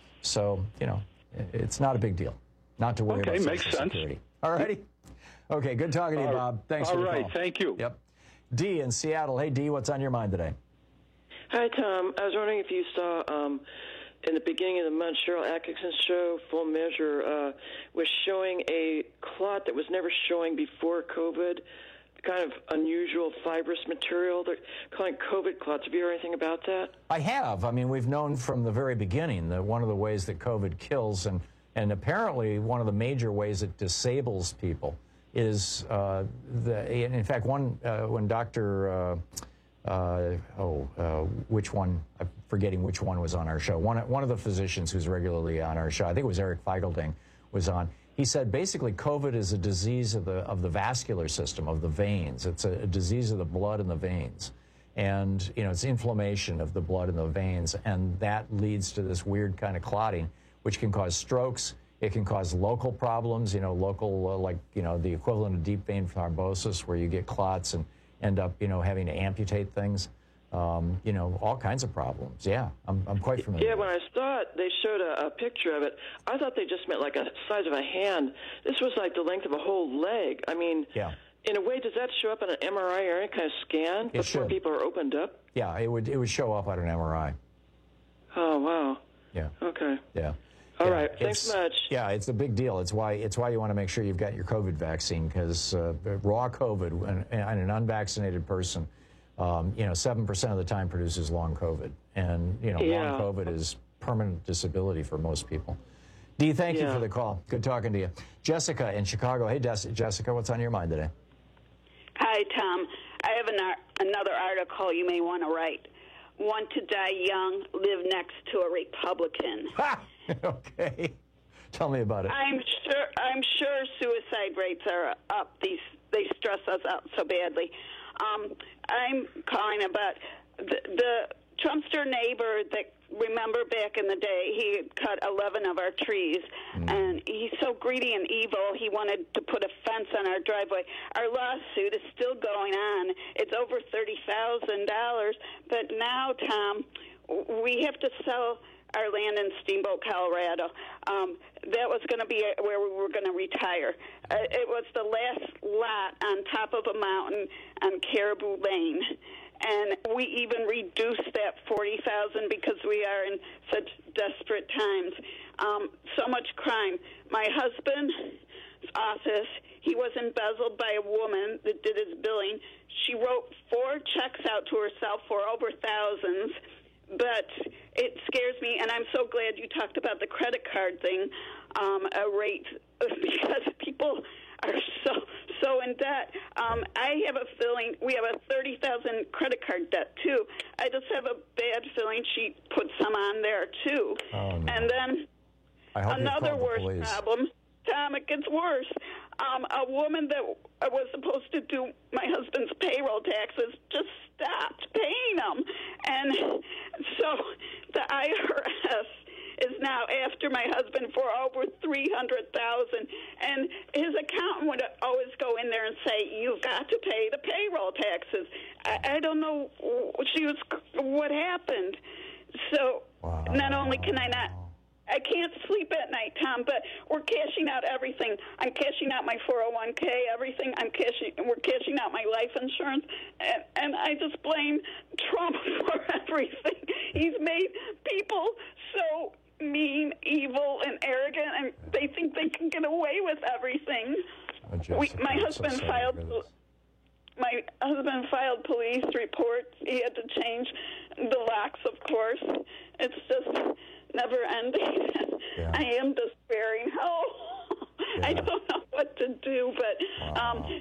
So, you know, it's not a big deal not to worry okay, about makes Social sense. Security. All righty. Okay, good talking to you, Bob. Thanks All for the right, call. thank you. Yep. Dee in Seattle. Hey, Dee, what's on your mind today? Hi, Tom. I was wondering if you saw um, in the beginning of the month, Cheryl Atkinson's show, Full Measure, uh, was showing a clot that was never showing before COVID, kind of unusual fibrous material. They're calling it COVID clots. Have you heard anything about that? I have. I mean, we've known from the very beginning that one of the ways that COVID kills, and, and apparently one of the major ways it disables people, is, uh, the, in fact, one, uh, when Doctor Uh, Uh, oh, uh, which one? I'm forgetting which one was on our show. One, one of the physicians who's regularly on our show, I think it was Eric Feigelding, was on. He said basically COVID is a disease of the of the vascular system, of the veins. It's a, a disease of the blood in the veins, and you know it's inflammation of the blood in the veins, and that leads to this weird kind of clotting, which can cause strokes. It can cause local problems. You know, local uh, like you know the equivalent of deep vein thrombosis, where you get clots and end up, you know, having to amputate things, um, you know, all kinds of problems. Yeah, I'm, I'm quite familiar. Yeah, when I saw it, they showed a, a picture of it. I thought they just meant like a size of a hand. This was like the length of a whole leg. I mean, yeah. In a way, does that show up on an M R I or any kind of scan It before should. people are opened up? Yeah, it would it would show up on an M R I. Oh, wow. Yeah. Okay. Yeah. All yeah, right. Thanks it's, much. Yeah, it's a big deal. It's why it's why you want to make sure you've got your COVID vaccine, because uh, raw COVID in, in an unvaccinated person, um, you know, seven percent of the time produces long COVID, and you know, Yeah. long COVID is permanent disability for most people. Dee, thank you Yeah. for the call. Good talking to you. Jessica in Chicago. Hey, Des- Jessica, what's on your mind today? Hi, Tom. I have an ar- another article you may want to write. Want to die young, live next to a Republican. Ha! Okay. Tell me about it. I'm sure I'm sure suicide rates are up. These they stress us out so badly. Um, I'm calling about the, the Trumpster neighbor that, remember back in the day, he had cut eleven of our trees, mm. and he's so greedy and evil, he wanted to put a fence on our driveway. Our lawsuit is still going on. It's over thirty thousand dollars, but now, Tom, we have to sell our land in Steamboat, Colorado. Um, that was going to be where we were going to retire. Uh, it was the last lot on top of a mountain on Caribou Lane. And we even reduced that forty thousand dollars because we are in such desperate times. Um, so much crime. My husband's office, he was embezzled by a woman that did his billing. She wrote four checks out to herself for over thousands. But it scares me, and I'm so glad you talked about the credit card thing, um, a rate, because people are so so in debt. Um, I have a feeling we have a thirty thousand dollars credit card debt, too. I just have a bad feeling she put some on there, too. Oh, no. And then another worse police. problem. Tom, it gets worse. Um, a woman that was supposed to do my husband's payroll taxes just stopped paying them. And so the I R S is now after my husband for over three hundred thousand dollars. And his accountant would always go in there and say, you've got to pay the payroll taxes. I, I don't know she was what happened. So wow. Not only can I not I can't sleep at night, Tom, but we're cashing out everything. I'm cashing out my four oh one k, everything. I'm cashing, we're cashing out my life insurance, and, and I just blame Trump for everything. He's made people so mean, evil, and arrogant, and they think they can get away with everything. Oh, we, my husband so filed. My husband filed police reports. He had to change the locks, of course. It's just never ending. Yeah. I am despairing. Oh, yeah. I don't know what to do, but wow. um,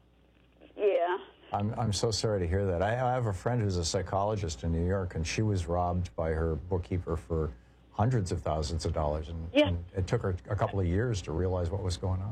yeah. I'm I'm so sorry to hear that. I, I have a friend who's a psychologist in New York, and she was robbed by her bookkeeper for hundreds of thousands of dollars, and, yeah. and it took her a couple of years to realize what was going on.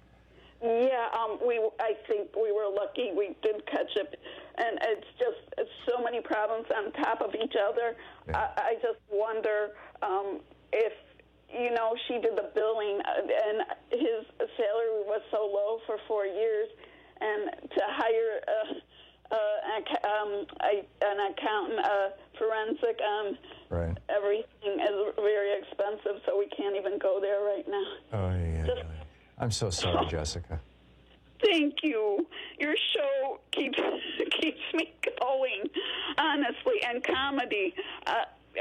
Yeah, um, we. I think we were lucky. We did catch it, and it's just it's so many problems on top of each other. Yeah. I, I just wonder um, if you know she did the billing, and his salary was so low for four years, and to hire a, a, um, a, an accountant, a forensic, um, right. everything is very expensive, so we can't even go there right now. Oh yeah. Just, I'm so sorry, Jessica. Thank you. Your show keeps keeps me going, honestly, and comedy. Uh,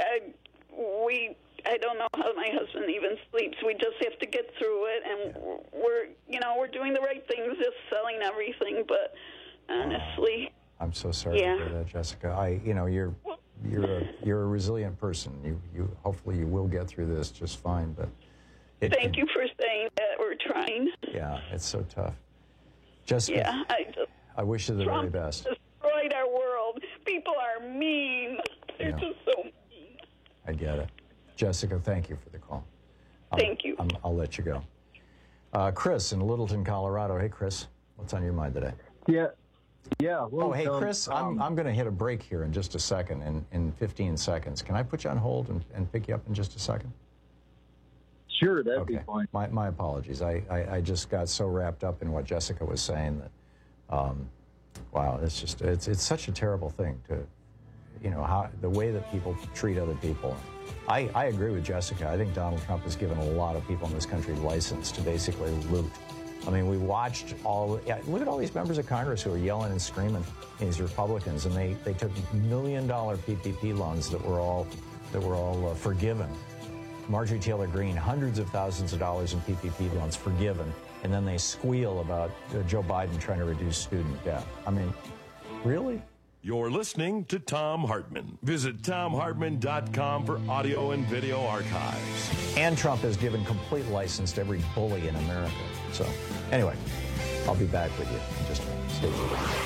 I, we, I don't know how my husband even sleeps. We just have to get through it, and we're, you know, we're doing the right things, just selling everything. But honestly, I'm so sorry yeah. to hear that, Jessica. I, you know, you're you're a, you're a resilient person. You you hopefully you will get through this just fine. But it, thank you for saying that. We're trying. Yeah, it's so tough. Jessica, yeah, I, just, I wish you the Trump very best. Destroyed our world. People are mean. They're yeah. just so mean. I get it. Jessica, thank you for the call. I'll, thank you. I'm, I'll let you go. Uh, Chris in Littleton, Colorado. Hey, Chris, what's on your mind today? Yeah. Yeah. Well, oh, hey, um, Chris, um, I'm, I'm going to hit a break here in just a second, in, in fifteen seconds. Can I put you on hold and, and pick you up in just a second? Sure, that'd okay. be fine. My, my apologies. I, I, I just got so wrapped up in what Jessica was saying that, um, wow, it's just, it's, it's such a terrible thing to, you know, how the way that people treat other people. I, I agree with Jessica. I think Donald Trump has given a lot of people in this country license to basically loot. I mean, we watched all, yeah, look at all these members of Congress who are yelling and screaming, these Republicans, and they, they took million dollar P P P loans that were all, that were all uh, forgiven. Marjorie Taylor Greene, hundreds of thousands of dollars in P P P loans forgiven, and then they squeal about uh, Joe Biden trying to reduce student debt. I mean, really? You're listening to Thom Hartmann. Visit Thom Hartmann dot com for audio and video archives. And Trump has given complete license to every bully in America. So, anyway, I'll be back with you in just a minute. Stay tuned.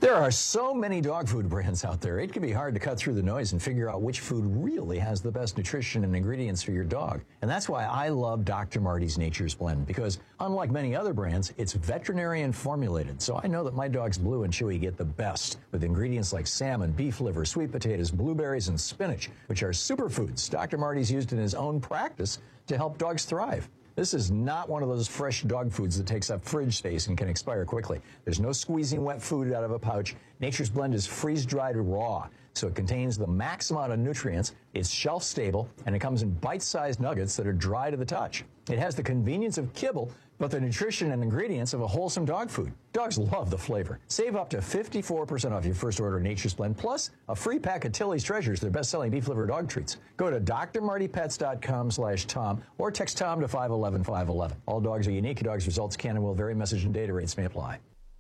There are so many dog food brands out there, it can be hard to cut through the noise and figure out which food really has the best nutrition and ingredients for your dog. And that's why I love Doctor Marty's Nature's Blend, because unlike many other brands, it's veterinarian formulated. So I know that my dogs Blue and Chewy get the best with ingredients like salmon, beef liver, sweet potatoes, blueberries, and spinach, which are superfoods Doctor Marty's used in his own practice to help dogs thrive. This is not one of those fresh dog foods that takes up fridge space and can expire quickly. There's no squeezing wet food out of a pouch. Nature's Blend is freeze-dried raw, so it contains the max amount of nutrients. It's shelf-stable, and it comes in bite-sized nuggets that are dry to the touch. It has the convenience of kibble, but the nutrition and ingredients of a wholesome dog food. Dogs love the flavor. Save up to fifty-four percent off your first order of Nature's Blend, plus a free pack of Tilly's Treasures, their best-selling beef liver dog treats. Go to D R marty pets dot com slash Tom or text Tom to five one one five one one. All dogs are unique. Dogs' results can and will vary. Message and data rates may apply.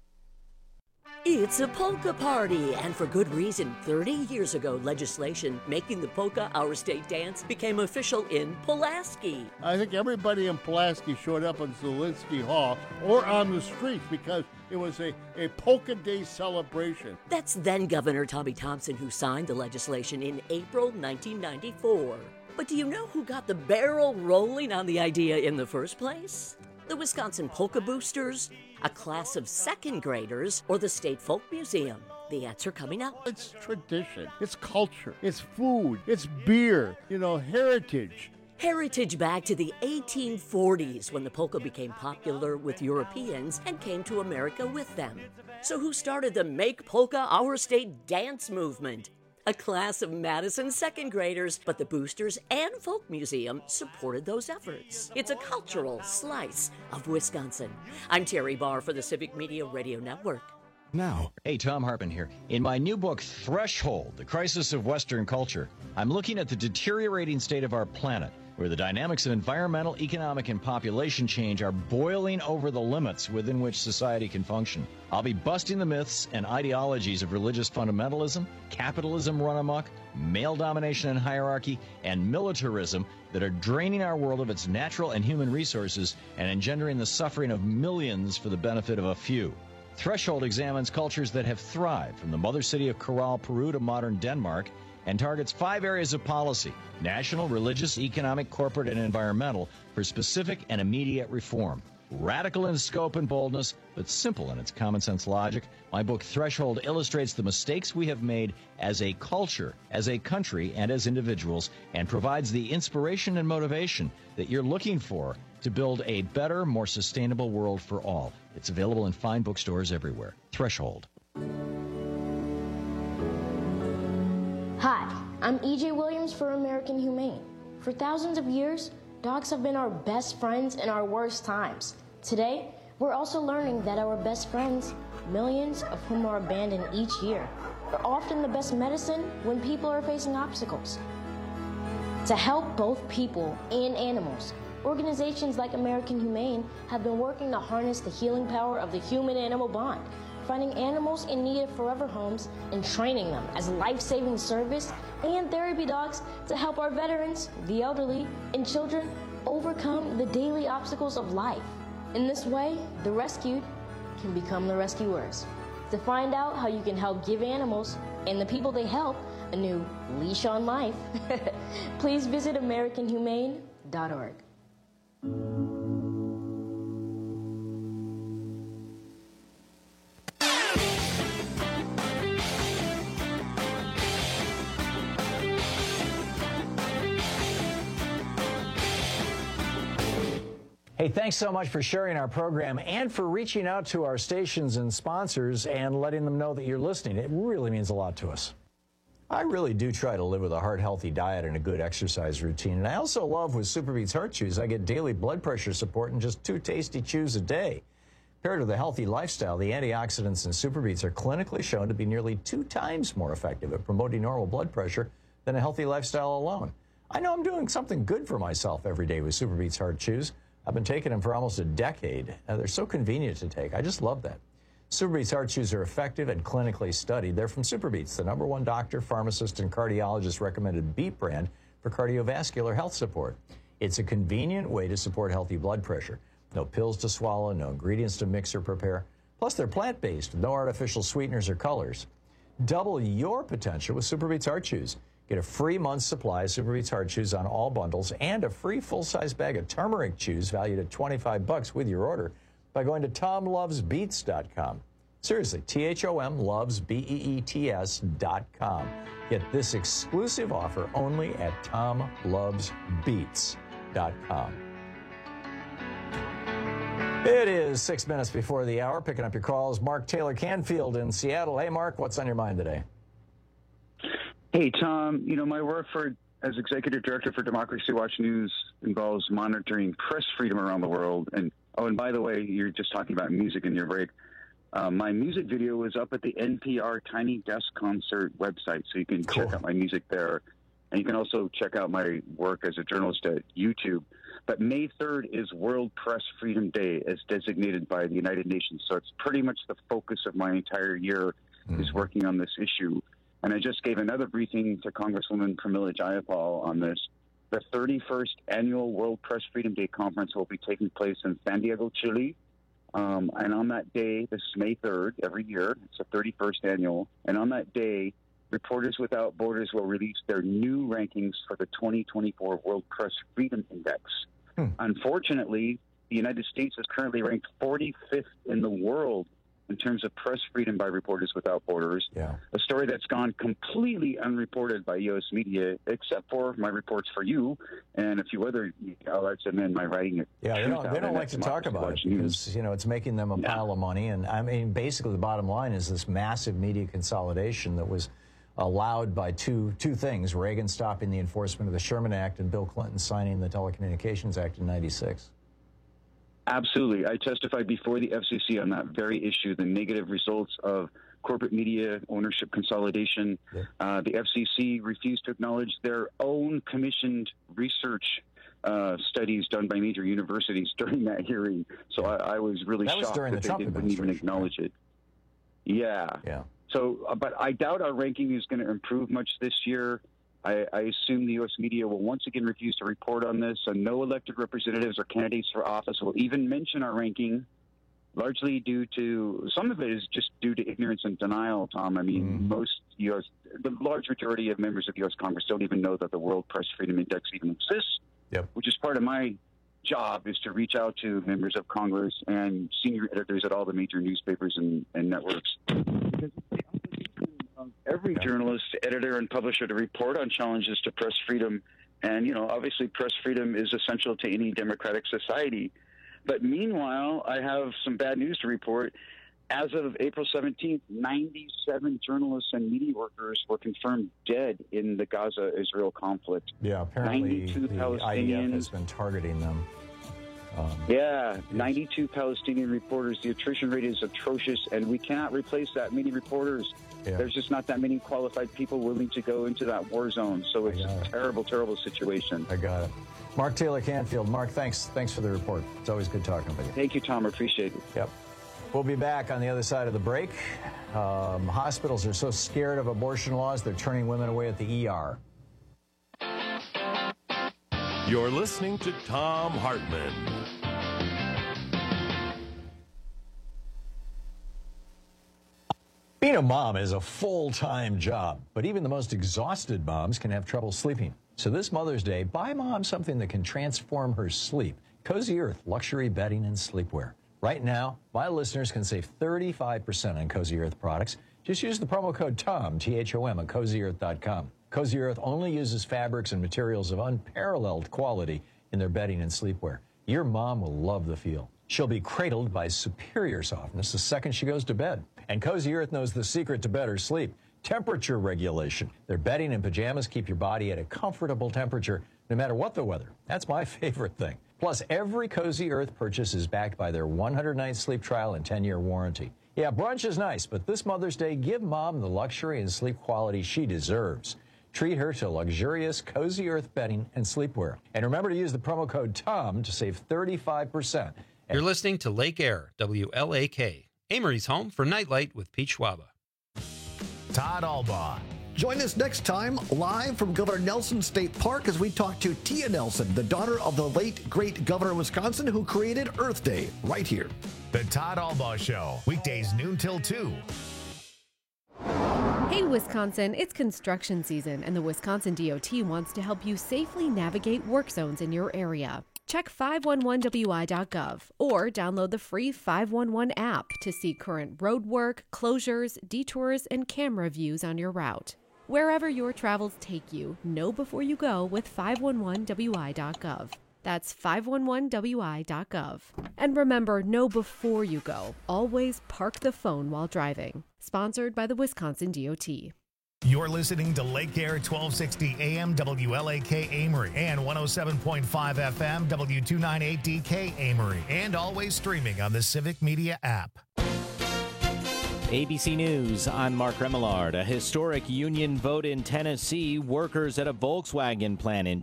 It's a polka party, and for good reason. thirty years ago, legislation making the polka our state dance became official in Pulaski. I think everybody in Pulaski showed up in Zielinski Hall or on the streets because it was a, a polka day celebration. That's then Governor Tommy Thompson who signed the legislation in April nineteen ninety-four. But do you know who got the barrel rolling on the idea in the first place? The Wisconsin Polka Boosters, a class of second graders, or the State Folk Museum? The answer coming up. It's tradition, it's culture, it's food, it's beer, you know, heritage. Heritage back to the eighteen forties when the polka became popular with Europeans and came to America with them. So who started the Make Polka Our State dance movement? A class of Madison second graders, but the Boosters and Folk Museum supported those efforts. It's a cultural slice of Wisconsin. I'm Terry Barr for the Civic Media Radio Network. Now. Hey, Tom Hartman here. In my new book, Threshold, The Crisis of Western Culture, I'm looking at the deteriorating state of our planet, where the dynamics of environmental, economic, and population change are boiling over the limits within which society can function. I'll be busting the myths and ideologies of religious fundamentalism, capitalism run amok, male domination and hierarchy, and militarism that are draining our world of its natural and human resources and engendering the suffering of millions for the benefit of a few. Threshold examines cultures that have thrived, from the mother city of Corral, Peru to modern Denmark, and targets five areas of policy: national, religious, economic, corporate, and environmental, for specific and immediate reform. Radical in scope and boldness, but simple in its common sense logic, my book Threshold illustrates the mistakes we have made as a culture, as a country, and as individuals, and provides the inspiration and motivation that you're looking for to build a better, more sustainable world for all. It's available in fine bookstores everywhere. Threshold. Hi, I'm E J Williams for American Humane. For thousands of years, dogs have been our best friends in our worst times. Today, we're also learning that our best friends, millions of whom are abandoned each year, are often the best medicine when people are facing obstacles. To help both people and animals, organizations like American Humane have been working to harness the healing power of the human-animal bond, finding animals in need of forever homes and training them as life-saving service and therapy dogs to help our veterans, the elderly, and children overcome the daily obstacles of life. In this way, the rescued can become the rescuers. To find out how you can help give animals and the people they help a new leash on life, please visit American Humane dot org. Hey, thanks so much for sharing our program and for reaching out to our stations and sponsors and letting them know that you're listening. It really means a lot to us. I really do try to live with a heart-healthy diet and a good exercise routine. And I also love with SuperBeets Heart Chews, I get daily blood pressure support in just two tasty chews a day. Paired with a healthy lifestyle, the antioxidants in SuperBeets are clinically shown to be nearly two times more effective at promoting normal blood pressure than a healthy lifestyle alone. I know I'm doing something good for myself every day with SuperBeets Heart Chews. I've been taking them for almost a decade. Uh, they're so convenient to take. I just love that. SuperBeets Heart Chews are effective and clinically studied. They're from SuperBeets, the number one doctor, pharmacist, and cardiologist recommended beet brand for cardiovascular health support. It's a convenient way to support healthy blood pressure. No pills to swallow, no ingredients to mix or prepare. Plus, they're plant-based with no artificial sweeteners or colors. Double your potential with Superbeats Heart Chews. Get a free month's supply of Superbeats Heart Chews on all bundles and a free full-size bag of turmeric chews valued at twenty-five bucks with your order by going to tom loves beets dot com. Seriously, T H O M loves B E E T S dot com. Get this exclusive offer only at tom loves beets dot com. It is six minutes before the hour. Picking up your calls, Mark Taylor Canfield in Seattle. Hey, Mark, what's on your mind today? Hey, Tom. You know, my work for as executive director for Democracy Watch News involves monitoring press freedom around the world. And oh, and by the way, you're just talking about music in your break. Uh, my music video was up at the N P R Tiny Desk Concert website, so you can cool. check out my music there. And you can also check out my work as a journalist at YouTube. But May third is World Press Freedom Day, as designated by the United Nations. So it's pretty much the focus of my entire year mm. is working on this issue. And I just gave another briefing to Congresswoman Pramila Jayapal on this. The thirty-first Annual World Press Freedom Day Conference will be taking place in San Diego, Chile. Um, and on that day, this is May third, every year, it's the thirty-first annual. And on that day, Reporters Without Borders will release their new rankings for the twenty twenty-four World Press Freedom Index. Hmm. Unfortunately, the United States is currently ranked forty-fifth in the world in terms of press freedom by Reporters Without Borders. Yeah. A story that's gone completely unreported by U S media, except for my reports for you and a few other outlets, and then my writing it. Yeah, they don't, they don't like to talk about it because, you know, it's making them a yeah. pile of money. And I mean, basically the bottom line is this massive media consolidation that was allowed by two two things: Reagan stopping the enforcement of the Sherman Act and Bill Clinton signing the Telecommunications Act in ninety-six. Absolutely. I testified before the F C C on that very issue, the negative results of corporate media ownership consolidation. Yeah. Uh, the F C C refused to acknowledge their own commissioned research uh, studies done by major universities during that hearing. So I, I was really that shocked was that the they didn't even acknowledge right? it. Yeah. Yeah. So, uh, but I doubt our ranking is going to improve much this year. I, I assume the U S media will once again refuse to report on this, and no elected representatives or candidates for office will even mention our ranking, largely due to, some of it is just due to ignorance and denial, Tom. I mean, mm. most U S, the large majority of members of U S Congress don't even know that the World Press Freedom Index even exists, yep. which is part of my job, is to reach out to members of Congress and senior editors at all the major newspapers and, and networks. Because every journalist, editor, and publisher to report on challenges to press freedom. And, you know, obviously press freedom is essential to any democratic society. But meanwhile, I have some bad news to report. As of April seventeenth, ninety-seven journalists and media workers were confirmed dead in the Gaza-Israel conflict. Yeah, apparently ninety-two the Palestinians, I D F has been targeting them. Um, yeah, ninety-two Palestinian reporters. The attrition rate is atrocious, and we cannot replace that many reporters. Yeah. There's just not that many qualified people willing to go into that war zone. So it's a it. terrible, terrible situation. I got it. Mark Taylor Canfield. Mark, thanks. Thanks for the report. It's always good talking with you. Thank you, Tom. I appreciate it. Yep. We'll be back on the other side of the break. Um, hospitals are so scared of abortion laws, they're turning women away at the E R. You're listening to Tom Hartman. Being a mom is a full-time job, but even the most exhausted moms can have trouble sleeping. So this Mother's Day, buy mom something that can transform her sleep. Cozy Earth luxury bedding and sleepwear. Right now, my listeners can save thirty-five percent on Cozy Earth products. Just use the promo code TOM, T H O M, at cozy earth dot com. Cozy Earth only uses fabrics and materials of unparalleled quality in their bedding and sleepwear. Your mom will love the feel. She'll be cradled by superior softness the second she goes to bed. And Cozy Earth knows the secret to better sleep: temperature regulation. Their bedding and pajamas keep your body at a comfortable temperature no matter what the weather. That's my favorite thing. Plus, every Cozy Earth purchase is backed by their one hundred night sleep trial and ten year warranty. Yeah, brunch is nice, but this Mother's Day, give mom the luxury and sleep quality she deserves. Treat her to luxurious Cozy Earth bedding and sleepwear. And remember to use the promo code TOM to save thirty-five percent. You're listening to Lake Air, W L A K, Amory's home for Nightlight with Pete Schwaba. Todd Albaugh. Join us next time live from Governor Nelson State Park as we talk to Tia Nelson, the daughter of the late, great governor of Wisconsin who created Earth Day, right here. The Todd Albaugh Show, weekdays noon till two. Hey, Wisconsin, it's construction season, and the Wisconsin D O T wants to help you safely navigate work zones in your area. Check five one one W I dot gov or download the free five one one app to see current road work, closures, detours, and camera views on your route. Wherever your travels take you, know before you go with five one one W I dot gov. That's five one one W I dot gov. And remember, know before you go. Always park the phone while driving. Sponsored by the Wisconsin D O T. You're listening to Lake Air twelve sixty A M W L A K Amory and one oh seven point five F M W two ninety-eight D K Amory, and always streaming on the Civic Media app. A B C News, I'm Mark Remillard. A historic union vote in Tennessee. Workers at a Volkswagen plant in